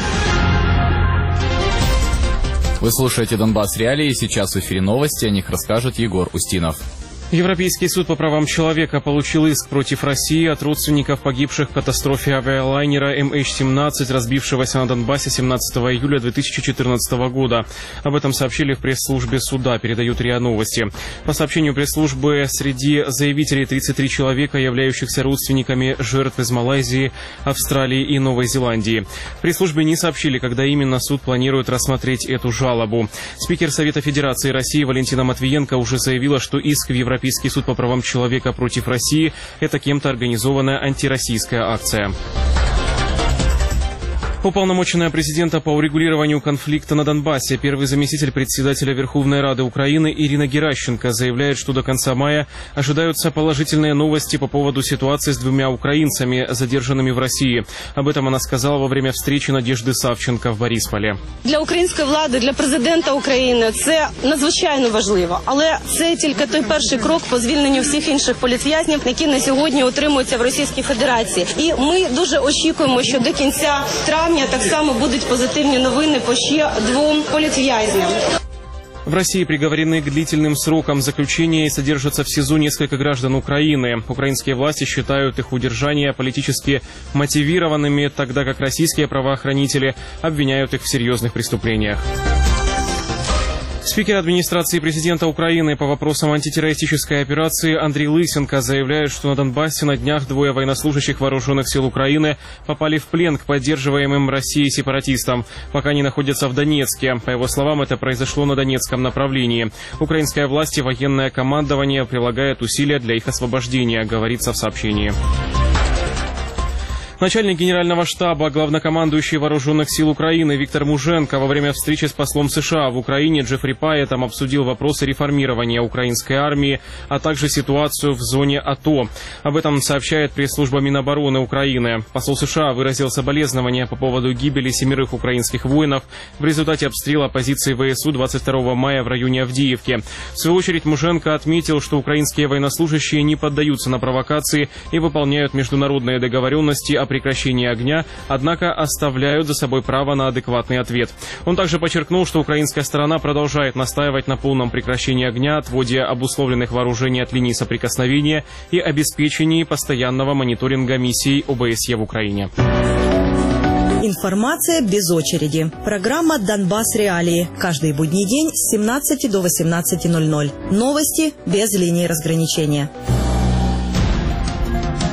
Вы слушаете «Донбасс Реалии», сейчас в эфире новости, о них расскажет Егор Устинов. Европейский суд по правам человека получил иск против России от родственников погибших в катастрофе авиалайнера эм эйч семнадцать, разбившегося на Донбассе семнадцатого июля две тысячи четырнадцатого года. Об этом сообщили в пресс-службе суда, передают РИА Новости. По сообщению пресс-службы, среди заявителей тридцать три человека, являющихся родственниками жертв из Малайзии, Австралии и Новой Зеландии. В пресс-службе не сообщили, когда именно суд планирует рассмотреть эту жалобу. Спикер Совета Федерации России Валентина Матвиенко уже заявила, что иск в Европейский Европейский суд по правам человека против России – это кем-то организованная антироссийская акция. Уполномоченная президента по урегулированию конфликта на Донбассе, первый заместитель председателя Верховной Рады Украины Ирина Геращенко заявляет, что до конца мая ожидаются положительные новости по поводу ситуации с двумя украинцами, задержанными в России. Об этом она сказала во время встречи Надежды Савченко в Борисполі. Для української влади, для президента України це надзвичайно важливо, але це тільки той перший крок по звільненню всіх інших політв'язнів, які на сьогодні утримуються в Російській Федерації. І ми дуже очікуємо, що до кінця травня так само будут позитивные новины по еще двум политвязням. В России приговорены к длительным срокам заключения и содержатся в СИЗО несколько граждан Украины. Украинские власти считают их удержание политически мотивированными, тогда как российские правоохранители обвиняют их в серьезных преступлениях. Спикер администрации президента Украины по вопросам антитеррористической операции Андрей Лысенко заявляет, что на Донбассе на днях двое военнослужащих вооруженных сил Украины попали в плен к поддерживаемым Россией сепаратистам, пока они находятся в Донецке. По его словам, это произошло на Донецком направлении. Украинская власть и военное командование прилагают усилия для их освобождения, говорится в сообщении. Начальник генерального штаба, главнокомандующий вооруженных сил Украины Виктор Муженко во время встречи с послом США в Украине Джеффри Пайетом обсудил вопросы реформирования украинской армии, а также ситуацию в зоне АТО. Об этом сообщает пресс-служба Минобороны Украины. Посол США выразил соболезнования по поводу гибели семерых украинских воинов в результате обстрела позиций ВСУ двадцать второго мая в районе Авдеевки. В свою очередь Муженко отметил, что украинские военнослужащие не поддаются на провокации и выполняют международные договоренности о прекращении огня, однако оставляют за собой право на адекватный ответ. Он также подчеркнул, что украинская сторона продолжает настаивать на полном прекращении огня, отводе обусловленных вооружений от линии соприкосновения и обеспечении постоянного мониторинга миссий ОБСЕ в Украине. Информация без очереди. Программа «Донбасс Реалии». Каждый будний день с семнадцати до восемнадцати ноль-ноль. Новости без линии разграничения.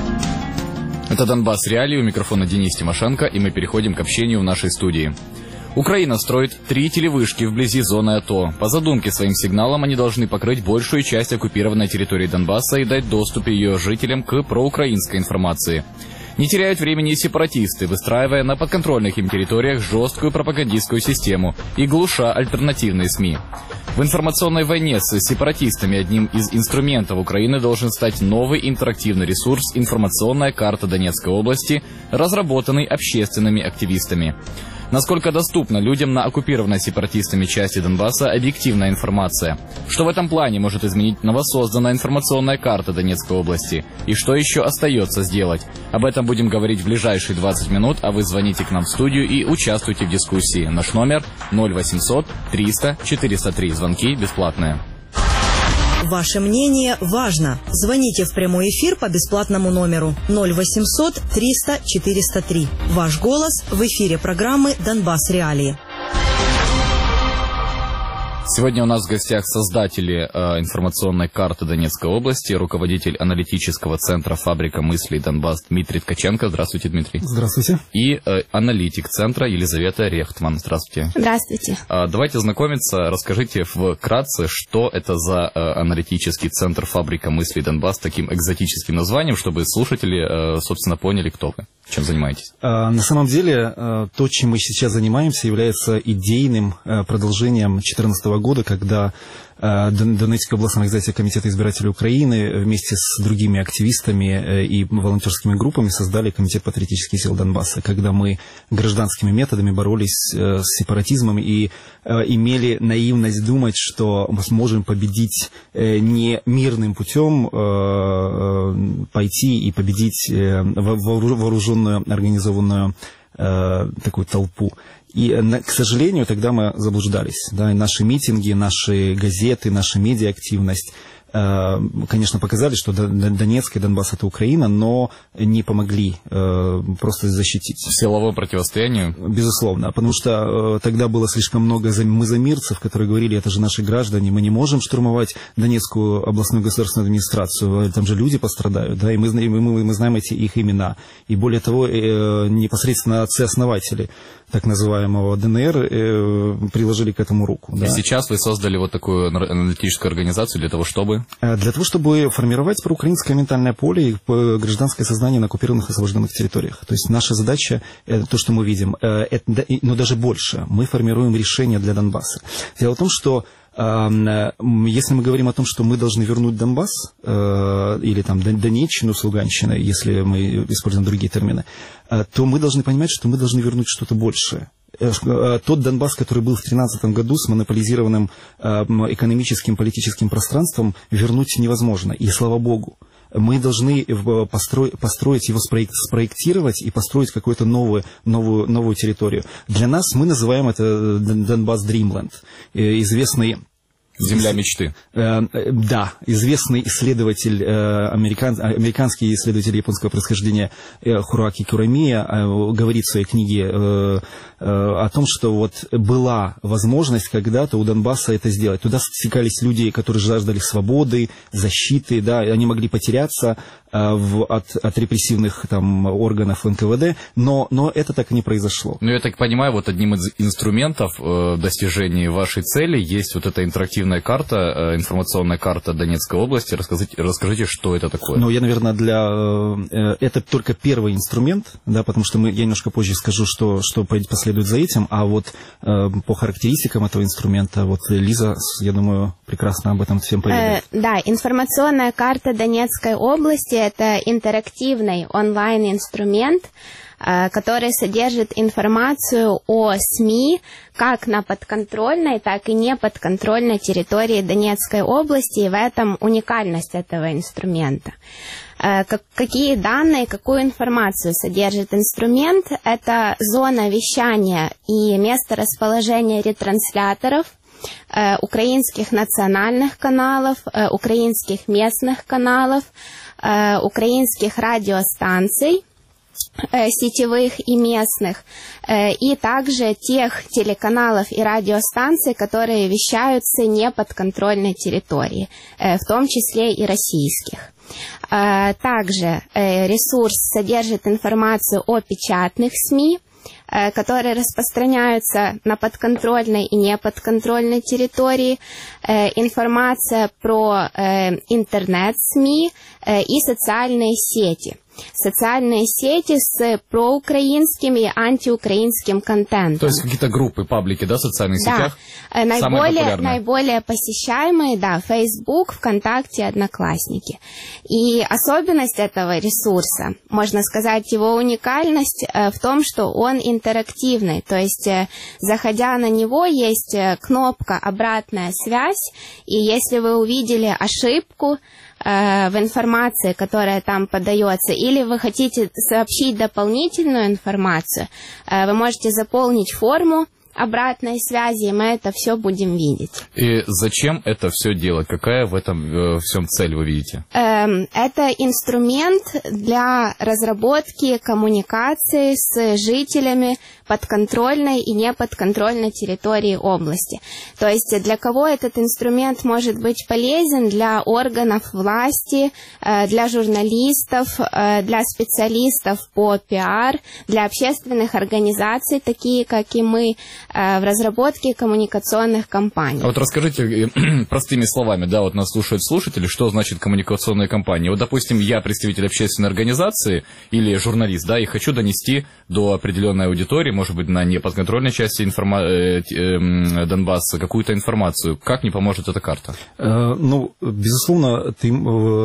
Это «Донбасс Реалии», у микрофона Денис Тимошенко, и мы переходим к общению в нашей студии. Украина строит три телевышки вблизи зоны АТО. По задумке, своим сигналом они должны покрыть большую часть оккупированной территории Донбасса и дать доступ ее жителям к проукраинской информации. Не теряют времени и сепаратисты, выстраивая на подконтрольных им территориях жесткую пропагандистскую систему и глуша альтернативные СМИ. В информационной войне с сепаратистами одним из инструментов Украины должен стать новый интерактивный ресурс «Информационная карта Донецкой области», разработанный общественными активистами. Насколько доступна людям на оккупированной сепаратистами части Донбасса объективная информация? Что в этом плане может изменить новосозданная информационная карта Донецкой области? И что еще остается сделать? Об этом будем говорить в ближайшие двадцать минут, а вы звоните к нам в студию и участвуйте в дискуссии. Наш номер ноль восемьсот триста четыреста три. Звонки бесплатные. Ваше мнение важно. Звоните в прямой эфир по бесплатному номеру ноль восемьсот триста четыреста три. Ваш голос в эфире программы «Донбасс. Реалии». Сегодня у нас в гостях создатели э, информационной карты Донецкой области, руководитель аналитического центра «Фабрика мыслей Донбасс» Дмитрий Ткаченко. Здравствуйте, Дмитрий. Здравствуйте. И э, аналитик центра Елизавета Рехтман. Здравствуйте. Здравствуйте. Э, давайте знакомиться. Расскажите вкратце, что это за э, аналитический центр «Фабрика мыслей Донбасс» с таким экзотическим названием, чтобы слушатели, э, собственно, поняли, кто вы, чем занимаетесь. А, на самом деле, э, то, чем мы сейчас занимаемся, является идейным э, продолжением две тысячи четырнадцатого года, когда э, Донецкая областная организация Комитета избирателей Украины вместе с другими активистами э, и волонтерскими группами создали Комитет патриотических сил Донбасса, когда мы гражданскими методами боролись э, с сепаратизмом и э, имели наивность думать, что мы сможем победить э, не мирным путем, э, э, пойти и победить э, вооруженную, организованную э, такую толпу. И, к сожалению, тогда мы заблуждались. Да, и наши митинги, наши газеты, наша медиа-активность, конечно, показали, что Донецк и Донбасс — это Украина, но не помогли просто защитить. Силовому противостоянию? Безусловно, потому что тогда было слишком много мызомирцев, которые говорили, это же наши граждане, мы не можем штурмовать Донецкую областную государственную администрацию, там же люди пострадают, да, и мы, мы, мы знаем эти их имена. И более того, непосредственно отцы-основатели так называемого ДНР приложили к этому руку. И да. сейчас вы создали вот такую аналитическую организацию для того, чтобы... Для того, чтобы формировать проукраинское ментальное поле и гражданское сознание на оккупированных и освобожденных территориях. То есть наша задача, то, что мы видим, это, но даже больше, мы формируем решения для Донбасса. Дело в том, что если мы говорим о том, что мы должны вернуть Донбасс, или там Донеччину с Луганщиной, если мы используем другие термины, то мы должны понимать, что мы должны вернуть что-то большее. Тот Донбасс, который был в две тысячи тринадцатом году с монополизированным экономическим, политическим пространством, вернуть невозможно. И слава богу. Мы должны построить, построить его, спроектировать и построить какую-то новую, новую, новую территорию. Для нас мы называем это Донбасс Dreamland. Известный... Земля мечты. Э, э, да, известный исследователь, э, американ, американский исследователь японского происхождения э, Хураки Курамия э, говорит в своей книге э, э, о том, что вот была возможность когда-то у Донбасса это сделать. Туда стекались люди, которые жаждали свободы, защиты, да, они могли потеряться э, в, от, от репрессивных там органов эн ка вэ дэ, но, но это так и не произошло. Ну, я так понимаю, вот одним из инструментов э, достижения вашей цели есть вот эта интерактивная карта, информационная карта Донецкой области. Расскажите, расскажите, что это такое? Ну, я, наверное, для... Это только первый инструмент, да, потому что мы, я немножко позже скажу, что, что последует за этим, а вот по характеристикам этого инструмента, вот Лиза, я думаю, прекрасно об этом всем поведает. Э, да, информационная карта Донецкой области – это интерактивный онлайн-инструмент, который содержит информацию о СМИ как на подконтрольной, так и неподконтрольной территории Донецкой области, и в этом уникальность этого инструмента. Какие данные, какую информацию содержит инструмент? Это зона вещания и место расположения ретрансляторов, украинских национальных каналов, украинских местных каналов, украинских радиостанций, сетевых и местных, и также тех телеканалов и радиостанций, которые вещают с неподконтрольной территории, в том числе и российских. Также ресурс содержит информацию о печатных СМИ, которые распространяются на подконтрольной и неподконтрольной территории, информация про интернет-СМИ и социальные сети. Социальные сети с проукраинским и антиукраинским контентом. То есть какие-то группы, паблики, да, в социальных да. сетях? Наиболее, наиболее посещаемые, да, Facebook, ВКонтакте, Одноклассники. И особенность этого ресурса, можно сказать, его уникальность в том, что он интерактивный. То есть, заходя на него, есть кнопка «Обратная связь», и если вы увидели ошибку в информации, которая там подается, или вы хотите сообщить дополнительную информацию, вы можете заполнить форму обратной связи, и мы это все будем видеть. И зачем это все делать? Какая в этом э, всем цель вы видите? Эм, это инструмент для разработки коммуникации с жителями подконтрольной и неподконтрольной территории области. То есть для кого этот инструмент может быть полезен? Для органов власти, э, для журналистов, э, для специалистов по пиар, для общественных организаций, такие как и мы, в разработке коммуникационных кампаний. А вот расскажите простыми словами, да, вот нас слушают слушатели, что значит коммуникационная кампания. Вот, допустим, я представитель общественной организации или журналист, да, и хочу донести до определенной аудитории, может быть, на неподконтрольной части информа... э, э, Донбасса какую-то информацию. Как мне поможет эта карта? Э, ну, безусловно, ты, э,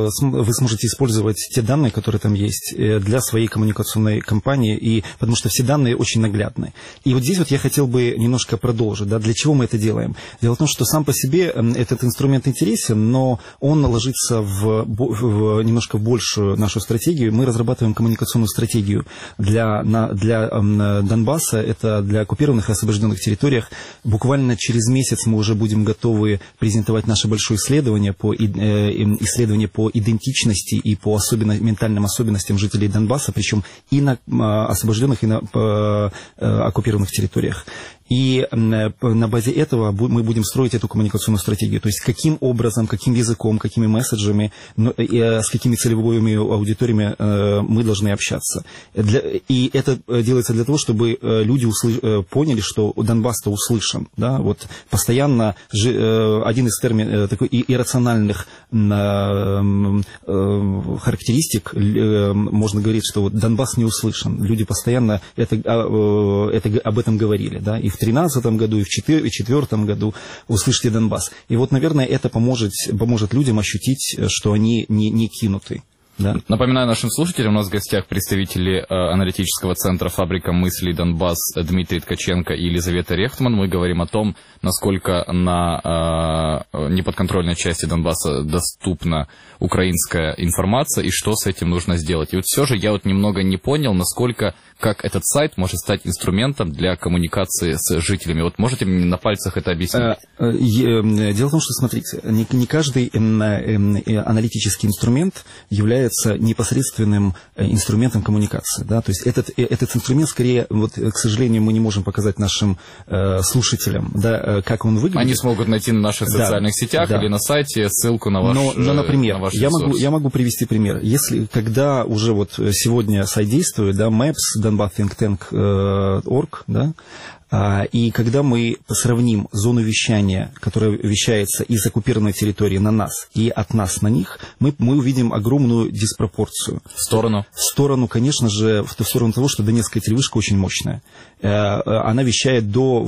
вы сможете использовать те данные, которые там есть, э, для своей коммуникационной кампании, и, потому что все данные очень наглядны. И вот здесь вот я хотел бы немножко продолжить, да, для чего мы это делаем. Дело в том, что сам по себе этот инструмент интересен, но он ложится в, в немножко в большую нашу стратегию. Мы разрабатываем коммуникационную стратегию для, на, для э, Донбасса, это для оккупированных и освобожденных территориях. Буквально через месяц мы уже будем готовы презентовать наше большое исследование по, э, исследование по идентичности и по особенно, ментальным особенностям жителей Донбасса, причем и на э, освобожденных, и на э, э, оккупированных территориях. И на базе этого мы будем строить эту коммуникационную стратегию. То есть каким образом, каким языком, какими месседжами, с какими целевыми аудиториями мы должны общаться. И это делается для того, чтобы люди услыш... поняли, что Донбасс-то услышан. Да? Вот постоянно один из терминов такой иррациональных характеристик, можно говорить, что вот Донбасс не услышан. Люди постоянно это, это, об этом говорили. Да? И в две тысячи тринадцатом году, и в две тысячи четвёртом году услышите Донбасс. И вот, наверное, это поможет, поможет людям ощутить, что они не, не кинуты. Да. Напоминаю нашим слушателям, у нас в гостях представители э, аналитического центра «Фабрика мыслей Донбасс» Дмитрий Ткаченко и Елизавета Рехтман. Мы говорим о том, насколько на э, неподконтрольной части Донбасса доступна украинская информация и что с этим нужно сделать. И вот все же я вот немного не понял, насколько, как этот сайт может стать инструментом для коммуникации с жителями. Вот можете мне на пальцах это объяснить? Дело в том, что, смотрите, не, не каждый аналитический инструмент является непосредственным инструментом коммуникации. Да? То есть этот, этот инструмент, скорее, вот, к сожалению, мы не можем показать нашим э, слушателям, да, как он выглядит. Они смогут найти на наших социальных да, сетях да. или на сайте ссылку на ваш но, но, например, на ваш я могу, я могу привести пример. Если, когда уже вот сегодня сайт действует, да, мэпс точка донбасс think tank точка орг, да, и когда мы сравним зону вещания, которая вещается из оккупированной территории на нас и от нас на них, мы, мы увидим огромную диспропорцию. В сторону? В сторону, конечно же, в ту сторону того, что Донецкая телевышка очень мощная. Она вещает до,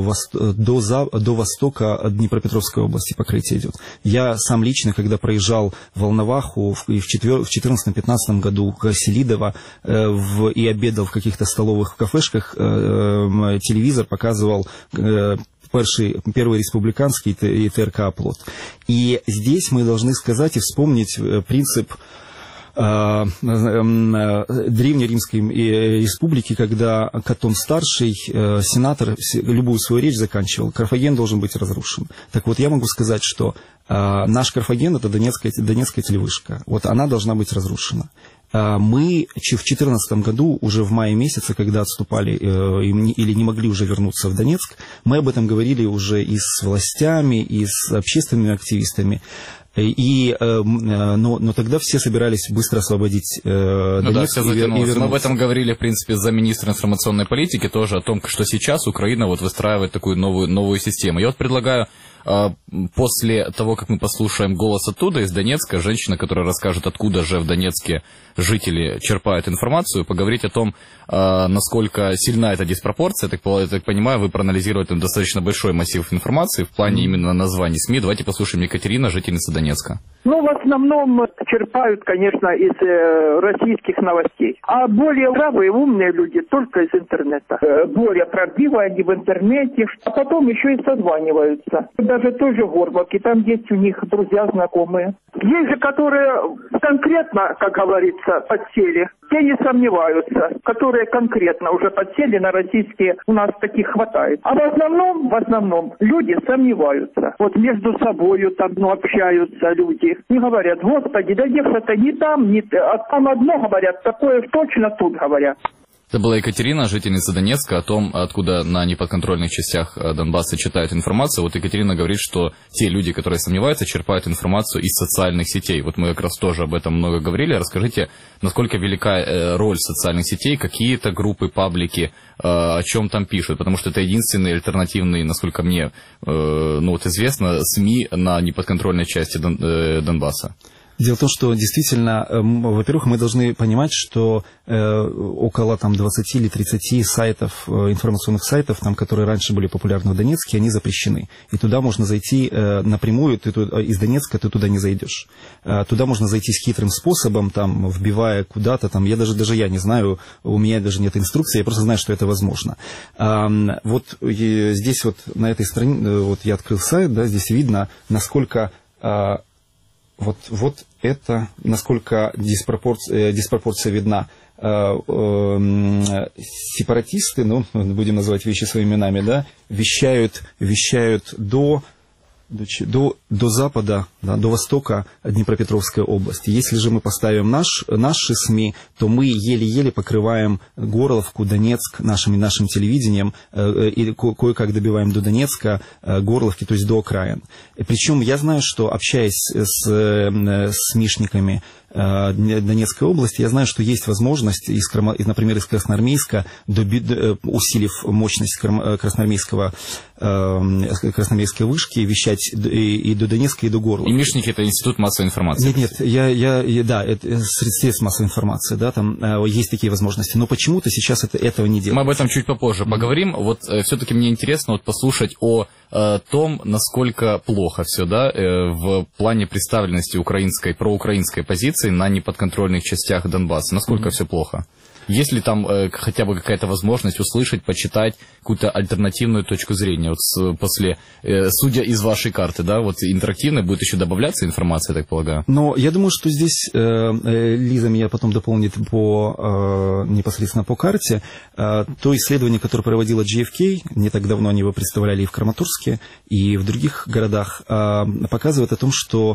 до, до востока Днепропетровской области, покрытие идет. Я сам лично, когда проезжал в Волноваху в две тысячи четырнадцатом-пятнадцатом году в Селидово в, и обедал в каких-то столовых кафешках, телевизор показывал э, перший, первый республиканский и ТРК «Оплот». И здесь мы должны сказать и вспомнить принцип э, э, древнеримской республики, когда Катон-старший, э, сенатор, любую свою речь заканчивал: Карфаген должен быть разрушен. Так вот, я могу сказать, что э, наш Карфаген — это Донецкая, Донецкая телевышка. Вот она должна быть разрушена. Мы в две тысячи четырнадцатом году, уже в мае месяце, когда отступали э, или не могли уже вернуться в Донецк, мы об этом говорили уже и с властями, и с общественными активистами. И, но, но тогда все собирались быстро освободить э, ну Донецк да, все и, и Мы об этом говорили, в принципе, за министра информационной политики тоже, о том, что сейчас Украина вот выстраивает такую новую, новую систему. Я вот предлагаю после того, как мы послушаем голос оттуда, из Донецка, женщина, которая расскажет, откуда же в Донецке жители черпают информацию, поговорить о том, насколько сильна эта диспропорция. Я так понимаю, вы проанализировали там достаточно большой массив информации в плане именно названий СМИ. Давайте послушаем Екатерина, жительница Донецка. Ну, в основном черпают, конечно, из э, российских новостей. А более правые, умные люди только из интернета. Э, более правдивые они в интернете. А потом еще и созваниваются. Даже тоже Горбак, и там есть у них друзья, знакомые. Есть же, которые конкретно, как говорится, подсели. Те не сомневаются, которые конкретно уже подсели на российские, у нас таких хватает. А в основном, в основном, люди сомневаются. Вот между собою там, ну, общаются люди. И говорят, господи, да где-то не там, не а там одно говорят, такое точно тут говорят. Это была Екатерина, жительница Донецка, о том, откуда на неподконтрольных частях Донбасса читают информацию. Вот Екатерина говорит, что те люди, которые сомневаются, черпают информацию из социальных сетей. Вот мы как раз тоже об этом много говорили. Расскажите, насколько велика роль социальных сетей, какие-то группы, паблики, о чем там пишут, потому что это единственный альтернативный, насколько мне ну, вот известно, СМИ на неподконтрольной части Дон, Донбасса. Дело в том, что действительно, э, во-первых, мы должны понимать, что э, около там, двадцати или тридцати сайтов, э, информационных сайтов, там, которые раньше были популярны в Донецке, они запрещены. И туда можно зайти э, напрямую, ты туда, из Донецка ты туда не зайдешь. Э, туда можно зайти с хитрым способом, там, вбивая куда-то, там, я даже, даже я не знаю, у меня даже нет инструкции, я просто знаю, что это возможно. Э, вот э, здесь вот на этой странице, э, вот я открыл сайт, да, здесь видно, насколько... Э, Вот, вот это, насколько диспропорция, диспропорция видна. Сепаратисты, ну, будем называть вещи своими именами, да, вещают, вещают до, до, до запада, да, до востока Днепропетровской области. Если же мы поставим наш, наши СМИ, то мы еле-еле покрываем Горловку, Донецк нашим, нашим телевидением э, и ко- кое-как добиваем до Донецка, э, Горловки, то есть до окраин. И причем я знаю, что, общаясь с, э, с СМИшниками э, Донецкой области, я знаю, что есть возможность, из, например, из Красноармейска, доби, э, усилив мощность красноармейского, э, красноармейской вышки, вещать и, и до Донецка, и до Горловки. И МИШники — это институт массовой информации. Нет, нет, я, я, я, да, это средств массовой информации, да, там э, есть такие возможности, но почему-то сейчас это, этого не делают. Мы об этом чуть попозже mm-hmm. поговорим. Вот э, все-таки мне интересно вот послушать о э, том, насколько плохо все, да, э, в плане представленности украинской, проукраинской позиции на неподконтрольных частях Донбасса. Насколько mm-hmm. все плохо? Есть ли там э, хотя бы какая-то возможность услышать, почитать какую-то альтернативную точку зрения? Вот с, после, э, судя из вашей карты, да, вот интерактивно будет еще добавляться информация, я так полагаю? Но я думаю, что здесь э, Лиза меня потом дополнит по, э, непосредственно по карте. Э, то исследование, которое проводила джей эф кей, не так давно они его представляли и в Краматорске, и в других городах, э, показывает о том, что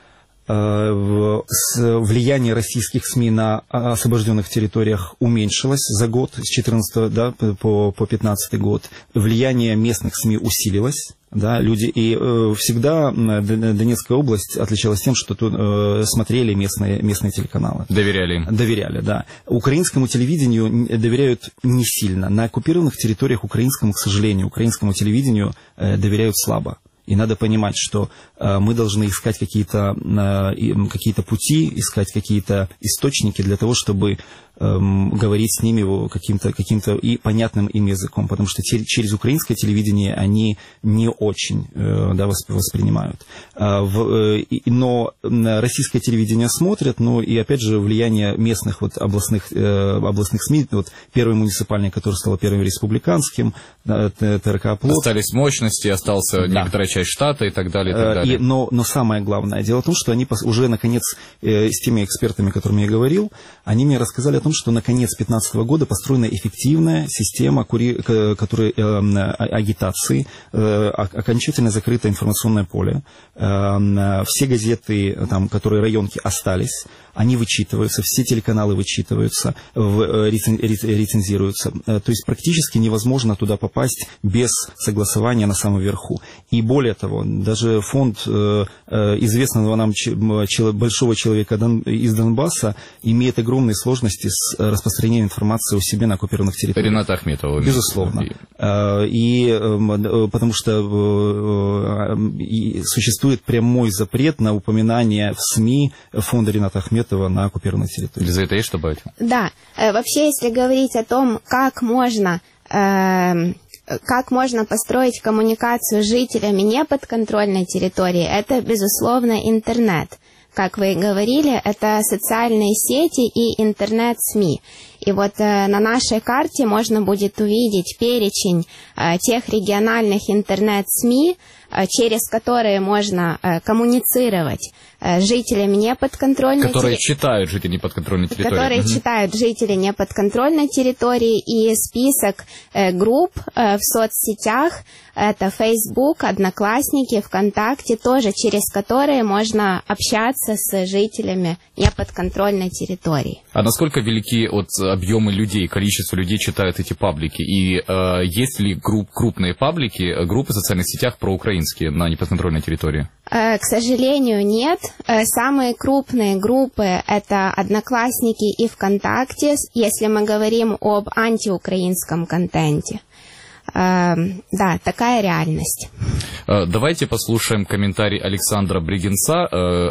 влияние российских СМИ на освобожденных территориях уменьшилось за год, с четырнадцатого, да, по, по пятнадцатый год. Влияние местных СМИ усилилось. Да, люди, и э, всегда Донецкая область отличалась тем, что тут э, смотрели местные, местные телеканалы. Доверяли им. Доверяли, да. Украинскому телевидению доверяют не сильно. На оккупированных территориях украинскому, к сожалению, украинскому телевидению э, доверяют слабо. И надо понимать, что э, мы должны искать какие-то, э, какие-то пути, искать какие-то источники для того, чтобы э, говорить с ними каким-то, каким-то и понятным им языком. Потому что те, через украинское телевидение они не очень э, да, воспринимают. А в, э, но российское телевидение смотрят, но и опять же влияние местных вот, областных, э, областных СМИ, вот первый муниципальный, который стал первым республиканским, э, ТРК «Оплот». Остались мощности, остался да. некоторая часть штата и так далее. И так далее. И, но, но самое главное, дело в том, что они уже наконец э, с теми экспертами, о которых я говорил, они мне рассказали о том, том, что на конец две тысячи пятнадцатого года построена эффективная система, которая, агитации, окончательно закрыто информационное поле. Все газеты, там, которые районки, остались, они вычитываются, все телеканалы вычитываются, рецензируются. То есть практически невозможно туда попасть без согласования на самом верху. И более того, даже фонд известного нам большого человека из Донбасса имеет огромные сложности с распространением информации о себе на оккупированных территориях. Рената Ахметова. Безусловно. И потому что существует прямой запрет на упоминание в СМИ фонда Рената Ахметова на оккупированной территории. Елизавета, есть что добавить? Да. Вообще, если говорить о том, как можно... Как можно построить коммуникацию с жителями неподконтрольной территории, это, безусловно, интернет. Как вы и говорили, это социальные сети и интернет-СМИ. И вот э, на нашей карте можно будет увидеть перечень э, тех региональных интернет-СМИ, э, через которые можно э, коммуницировать э, с жителями неподконтрольной территории. Которые читают жители неподконтрольной территории. Которые угу. читают жители неподконтрольной территории. И список э, групп э, в соцсетях, это Facebook, Одноклассники, ВКонтакте, тоже через которые можно общаться с жителями неподконтрольной территории. А насколько велики от объемы людей, количество людей читают эти паблики? И э, есть ли групп, крупные паблики, группы в социальных сетях проукраинские на неподконтрольной территории? Э, к сожалению, нет. Э, самые крупные группы — это Одноклассники и ВКонтакте, если мы говорим об антиукраинском контенте. Э, да, такая реальность. Давайте послушаем комментарий Александра Бригинца,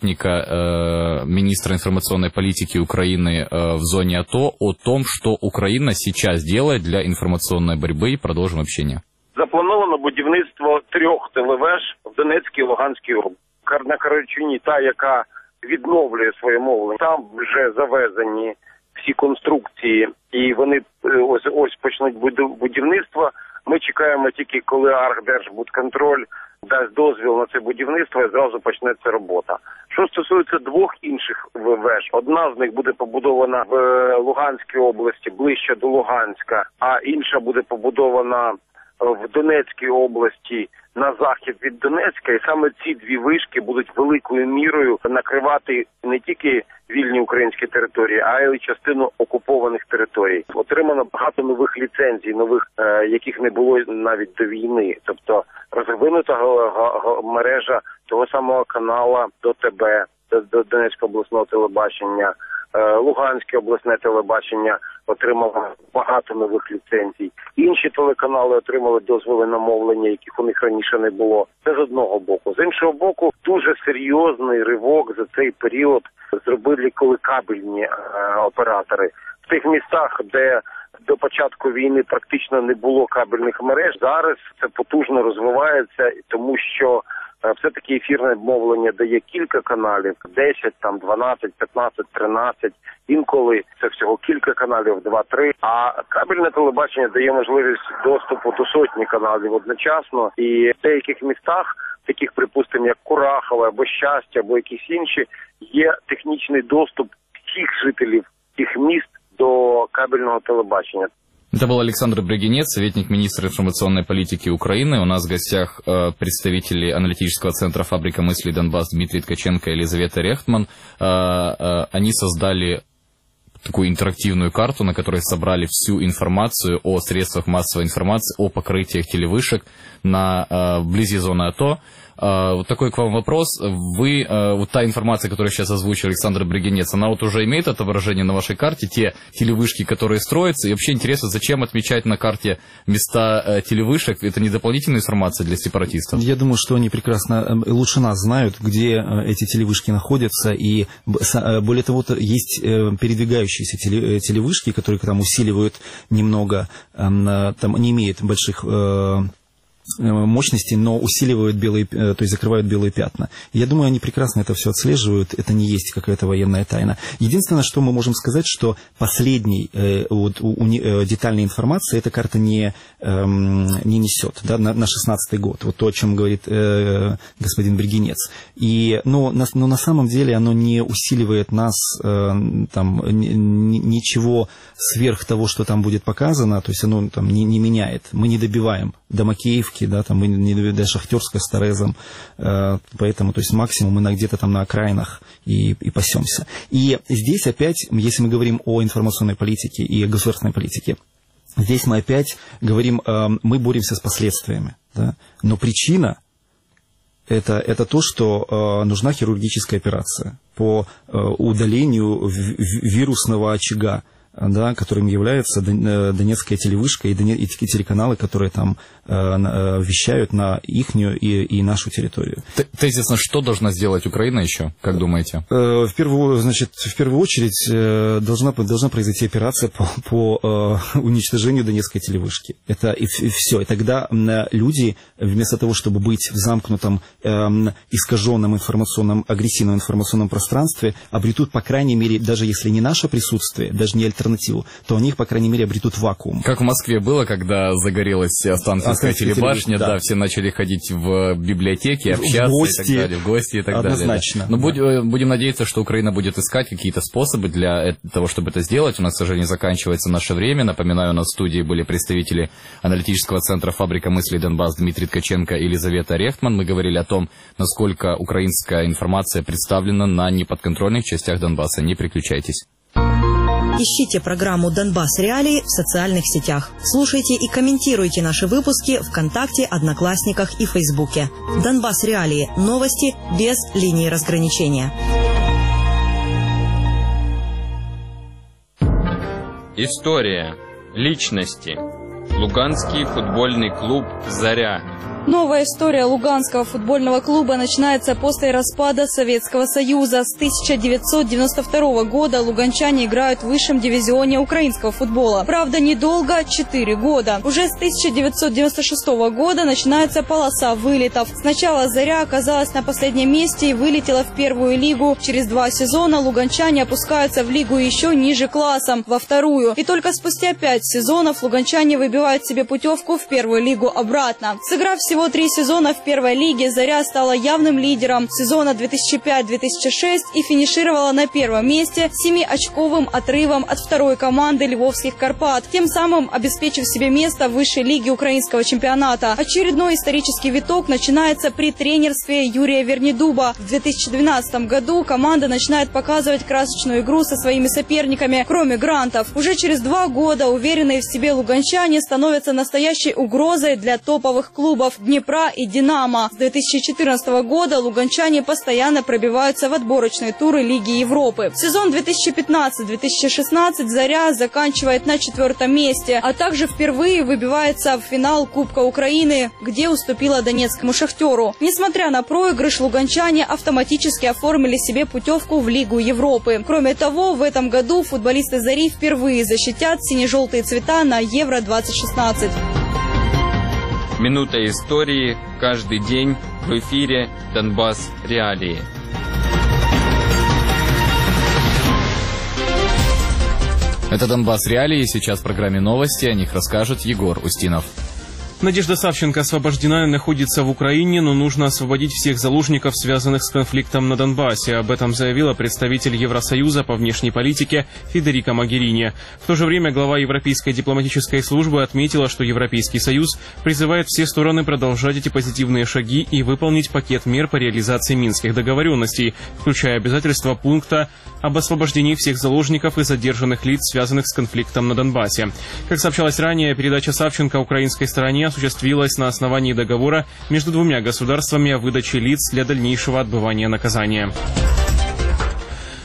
советника министра информационной политики Украины в зоне АТО, о том, что Украина сейчас делает для информационной борьбы, і продовжимо общення. Заплановано будівництво трьох телевеж в Донецькій і Луганській області. На Карачуні, та, яка відновлює своє мовлення, там вже завезені всі конструкції, і вони ось, ось почнуть будівництво. Ми чекаємо тільки, коли Архдержбудконтроль дасть дозвіл на це будівництво, і зразу почнеться робота. Що стосується двох інших веж, одна з них буде побудована в Луганській області, ближче до Луганська, а інша буде побудована в Донецькій області на захід від Донецька, і саме ці дві вишки будуть великою мірою накривати не тільки вільні українські території, а й частину окупованих територій. Отримано багато нових ліцензій, нових, е, яких не було навіть до війни. Тобто розвинута мережа того самого канала ДОТБ, до Донецького обласного телебачення, Луганське обласне телебачення отримало багато нових ліцензій. Інші телеканали отримали дозволи на мовлення, яких у них раніше не було. Це з одного боку. З іншого боку, дуже серйозний ривок за цей період зробили колекабельні е, оператори. В тих містах, де до початку війни практично не було кабельних мереж, зараз це потужно розвивається, тому що все-таки ефірне мовлення дає кілька каналів, десять, там, дванадцять, п'ятнадцять, тринадцять, інколи це всього кілька каналів, два-три, а кабельне телебачення дає можливість доступу до сотні каналів одночасно, і в деяких містах, таких, припустимо, як Курахове, або Щастя, або якісь інші, є технічний доступ всіх жителів тих міст до кабельного телебачення. Это был Александр Бригинец, советник министра информационной политики Украины. У нас в гостях э, представители аналитического центра «Фабрика мыслей Донбасс» Дмитрий Ткаченко и Елизавета Рехтман. Э, э, они создали такую интерактивную карту, на которой собрали всю информацию о средствах массовой информации, о покрытиях телевышек на, э, вблизи зоны АТО. Uh, вот такой к вам вопрос. Вы, uh, вот та информация, которую сейчас озвучил Александр Бригинец, она вот уже имеет отображение на вашей карте, те телевышки, которые строятся? И вообще интересно, зачем отмечать на карте места uh, телевышек? Это не дополнительная информация для сепаратистов? Я думаю, что они прекрасно, лучше нас знают, где эти телевышки находятся. И более того, есть передвигающиеся телевышки, которые там усиливают немного, там не имеют больших мощности, но усиливают белые, то есть закрывают белые пятна. Я думаю, они прекрасно это все отслеживают, это не есть какая-то военная тайна. Единственное, что мы можем сказать, что последней э, вот, у, у, э, детальной информации эта карта не, э, не несет, да, на, на шестнадцатый год, вот то, о чем говорит э, господин Бригинец. И, но, на, но на самом деле оно не усиливает нас, э, там, н, ничего сверх того, что там будет показано, то есть оно там не, не меняет. Мы не добиваем до Макеевки, да, там мы не добиваем Шахтерска с Торезом, э, поэтому, то есть максимум мы на, где-то там на окраинах и, и пасемся. И здесь опять, если мы говорим о информационной политике и о государственной политике, здесь мы опять говорим, э, мы боремся с последствиями, да, но причина это, это то, что э, нужна хирургическая операция по э, удалению вирусного очага, да, которым является Донецкая телевышка и телеканалы, которые там э, вещают на ихнюю и, и нашу территорию. Тезисно, что должна сделать Украина еще, как думаете? Э, в, первую, значит, в первую очередь э, должна, должна произойти операция по, по э, уничтожению Донецкой телевышки. Это и, и все. И тогда э, люди, вместо того, чтобы быть в замкнутом, э, искаженном информационном, агрессивном информационном пространстве, обретут, по крайней мере, даже если не наше присутствие, даже не альтернативу, то они, по крайней мере, обретут вакуум. Как в Москве было, когда загорелась Останкинская телебашня, да. да, все начали ходить в библиотеки, общаться в гости, и так далее, в гости и так Однозначно, далее. Да. Но да. будем, будем надеяться, что Украина будет искать какие-то способы для того, чтобы это сделать. У нас, к сожалению, заканчивается наше время. Напоминаю, у нас в студии были представители аналитического центра «Фабрика мыслей Донбасс» Дмитрий Ткаченко и Елизавета Рехтман. Мы говорили о том, насколько украинская информация представлена на неподконтрольных частях Донбасса. Не переключайтесь. Ищите программу «Донбасс Реалии» в социальных сетях. Слушайте и комментируйте наши выпуски ВКонтакте, Одноклассниках и Фейсбуке. «Донбасс Реалии» – новости без линии разграничения. История. Личности. Луганский футбольный клуб «Заря». Новая история Луганского футбольного клуба начинается после распада Советского Союза. С тысяча девятьсот девяносто второго года луганчане играют в высшем дивизионе украинского футбола. Правда, недолго – четыре года. Уже с тысяча девятьсот девяносто шестого года начинается полоса вылетов. Сначала «Заря» оказалась на последнем месте и вылетела в первую лигу. Через два сезона луганчане опускаются в лигу еще ниже классом, во вторую. И только спустя пять сезонов луганчане выбивают себе путевку в первую лигу обратно. Сыграв всего Всего три сезона в первой лиге, «Заря» стала явным лидером сезона две тысячи пятый — две тысячи шестый и финишировала на первом месте с семиочковым отрывом от второй команды Львовских Карпат, тем самым обеспечив себе место в высшей лиге украинского чемпионата. Очередной исторический виток начинается при тренерстве Юрия Вернедуба. В две тысячи двенадцатом году команда начинает показывать красочную игру со своими соперниками, кроме грантов. Уже через два года уверенные в себе луганчане становятся настоящей угрозой для топовых клубов Днепра и Динамо. С две тысячи четырнадцатого года луганчане постоянно пробиваются в отборочные туры Лиги Европы. Сезон две тысячи пятнадцатый — две тысячи шестнадцатый «Заря» заканчивает на четвертом месте, а также впервые выбивается в финал Кубка Украины, где уступила Донецкому «Шахтеру». Несмотря на проигрыш, луганчане автоматически оформили себе путевку в Лигу Европы. Кроме того, в этом году футболисты «Зари» впервые защитят сине-желтые цвета на Евро двадцать шестнадцать. Минута истории каждый день в эфире «Донбасс Реалии». Это «Донбасс Реалии». Сейчас в программе новости. О них расскажет Егор Устинов. Надежда Савченко освобождена и находится в Украине, но нужно освободить всех заложников, связанных с конфликтом на Донбассе. Об этом заявила представитель Евросоюза по внешней политике Федерика Могерини. В то же время глава Европейской дипломатической службы отметила, что Европейский Союз призывает все стороны продолжать эти позитивные шаги и выполнить пакет мер по реализации минских договоренностей, включая обязательства пункта об освобождении всех заложников и задержанных лиц, связанных с конфликтом на Донбассе. Как сообщалось ранее, передача Савченко украинской стороне осуществилась на основании договора между двумя государствами о выдаче лиц для дальнейшего отбывания наказания.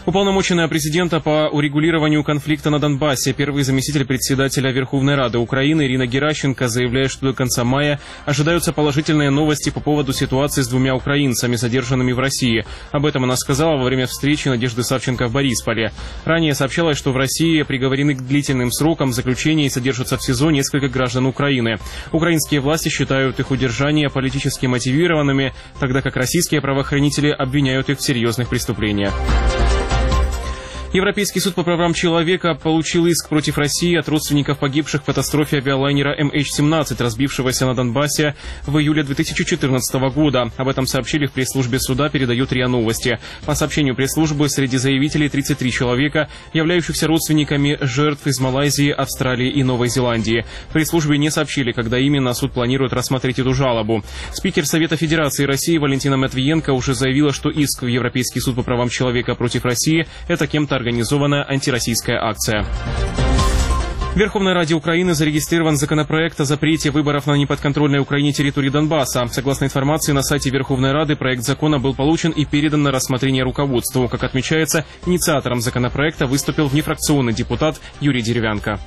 Уполномоченная президента по урегулированию конфликта на Донбассе, первый заместитель председателя Верховной Рады Украины Ирина Геращенко заявляет, что до конца мая ожидаются положительные новости по поводу ситуации с двумя украинцами, задержанными в России. Об этом она сказала во время встречи Надежды Савченко в Борисполе. Ранее сообщалось, что в России приговорены к длительным срокам заключения и содержатся в СИЗО несколько граждан Украины. Украинские власти считают их удержание политически мотивированными, тогда как российские правоохранители обвиняют их в серьезных преступлениях. Европейский суд по правам человека получил иск против России от родственников погибших в катастрофе авиалайнера эм эйч семнадцать, разбившегося на Донбассе в июле две тысячи четырнадцатого года. Об этом сообщили в пресс-службе суда, передают РИА Новости. По сообщению пресс-службы, среди заявителей тридцать три человека, являющихся родственниками жертв из Малайзии, Австралии и Новой Зеландии. В пресс-службе не сообщили, когда именно суд планирует рассмотреть эту жалобу. Спикер Совета Федерации России Валентина Матвиенко уже заявила, что иск в Европейский суд по правам человека против России – это кем-то организованная антироссийская акция. В Верховной Раде Украины зарегистрирован законопроект о запрете выборов на неподконтрольной Украине территории Донбасса. Согласно информации на сайте Верховной Рады, проект закона был получен и передан на рассмотрение руководству. Как отмечается, инициатором законопроекта выступил внефракционный депутат Юрий Деревянко.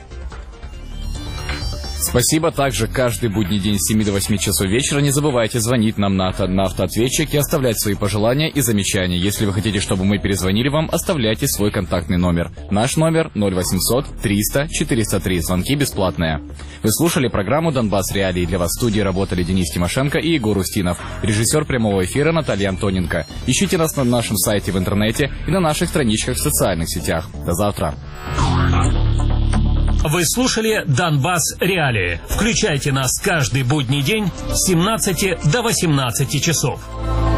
Спасибо. Также каждый будний день с семи до восьми часов вечера не забывайте звонить нам на, авто, на автоответчик и оставлять свои пожелания и замечания. Если вы хотите, чтобы мы перезвонили вам, оставляйте свой контактный номер. Наш номер ноль восемьсот триста четыреста три. Звонки бесплатные. Вы слушали программу «Донбасс Реалии». Для вас в студии работали Денис Тимошенко и Егор Устинов. Режиссер прямого эфира Наталья Антоненко. Ищите нас на нашем сайте в интернете и на наших страничках в социальных сетях. До завтра. Вы слушали «Донбасс Реалии». Включайте нас каждый будний день с семнадцати до восемнадцати часов.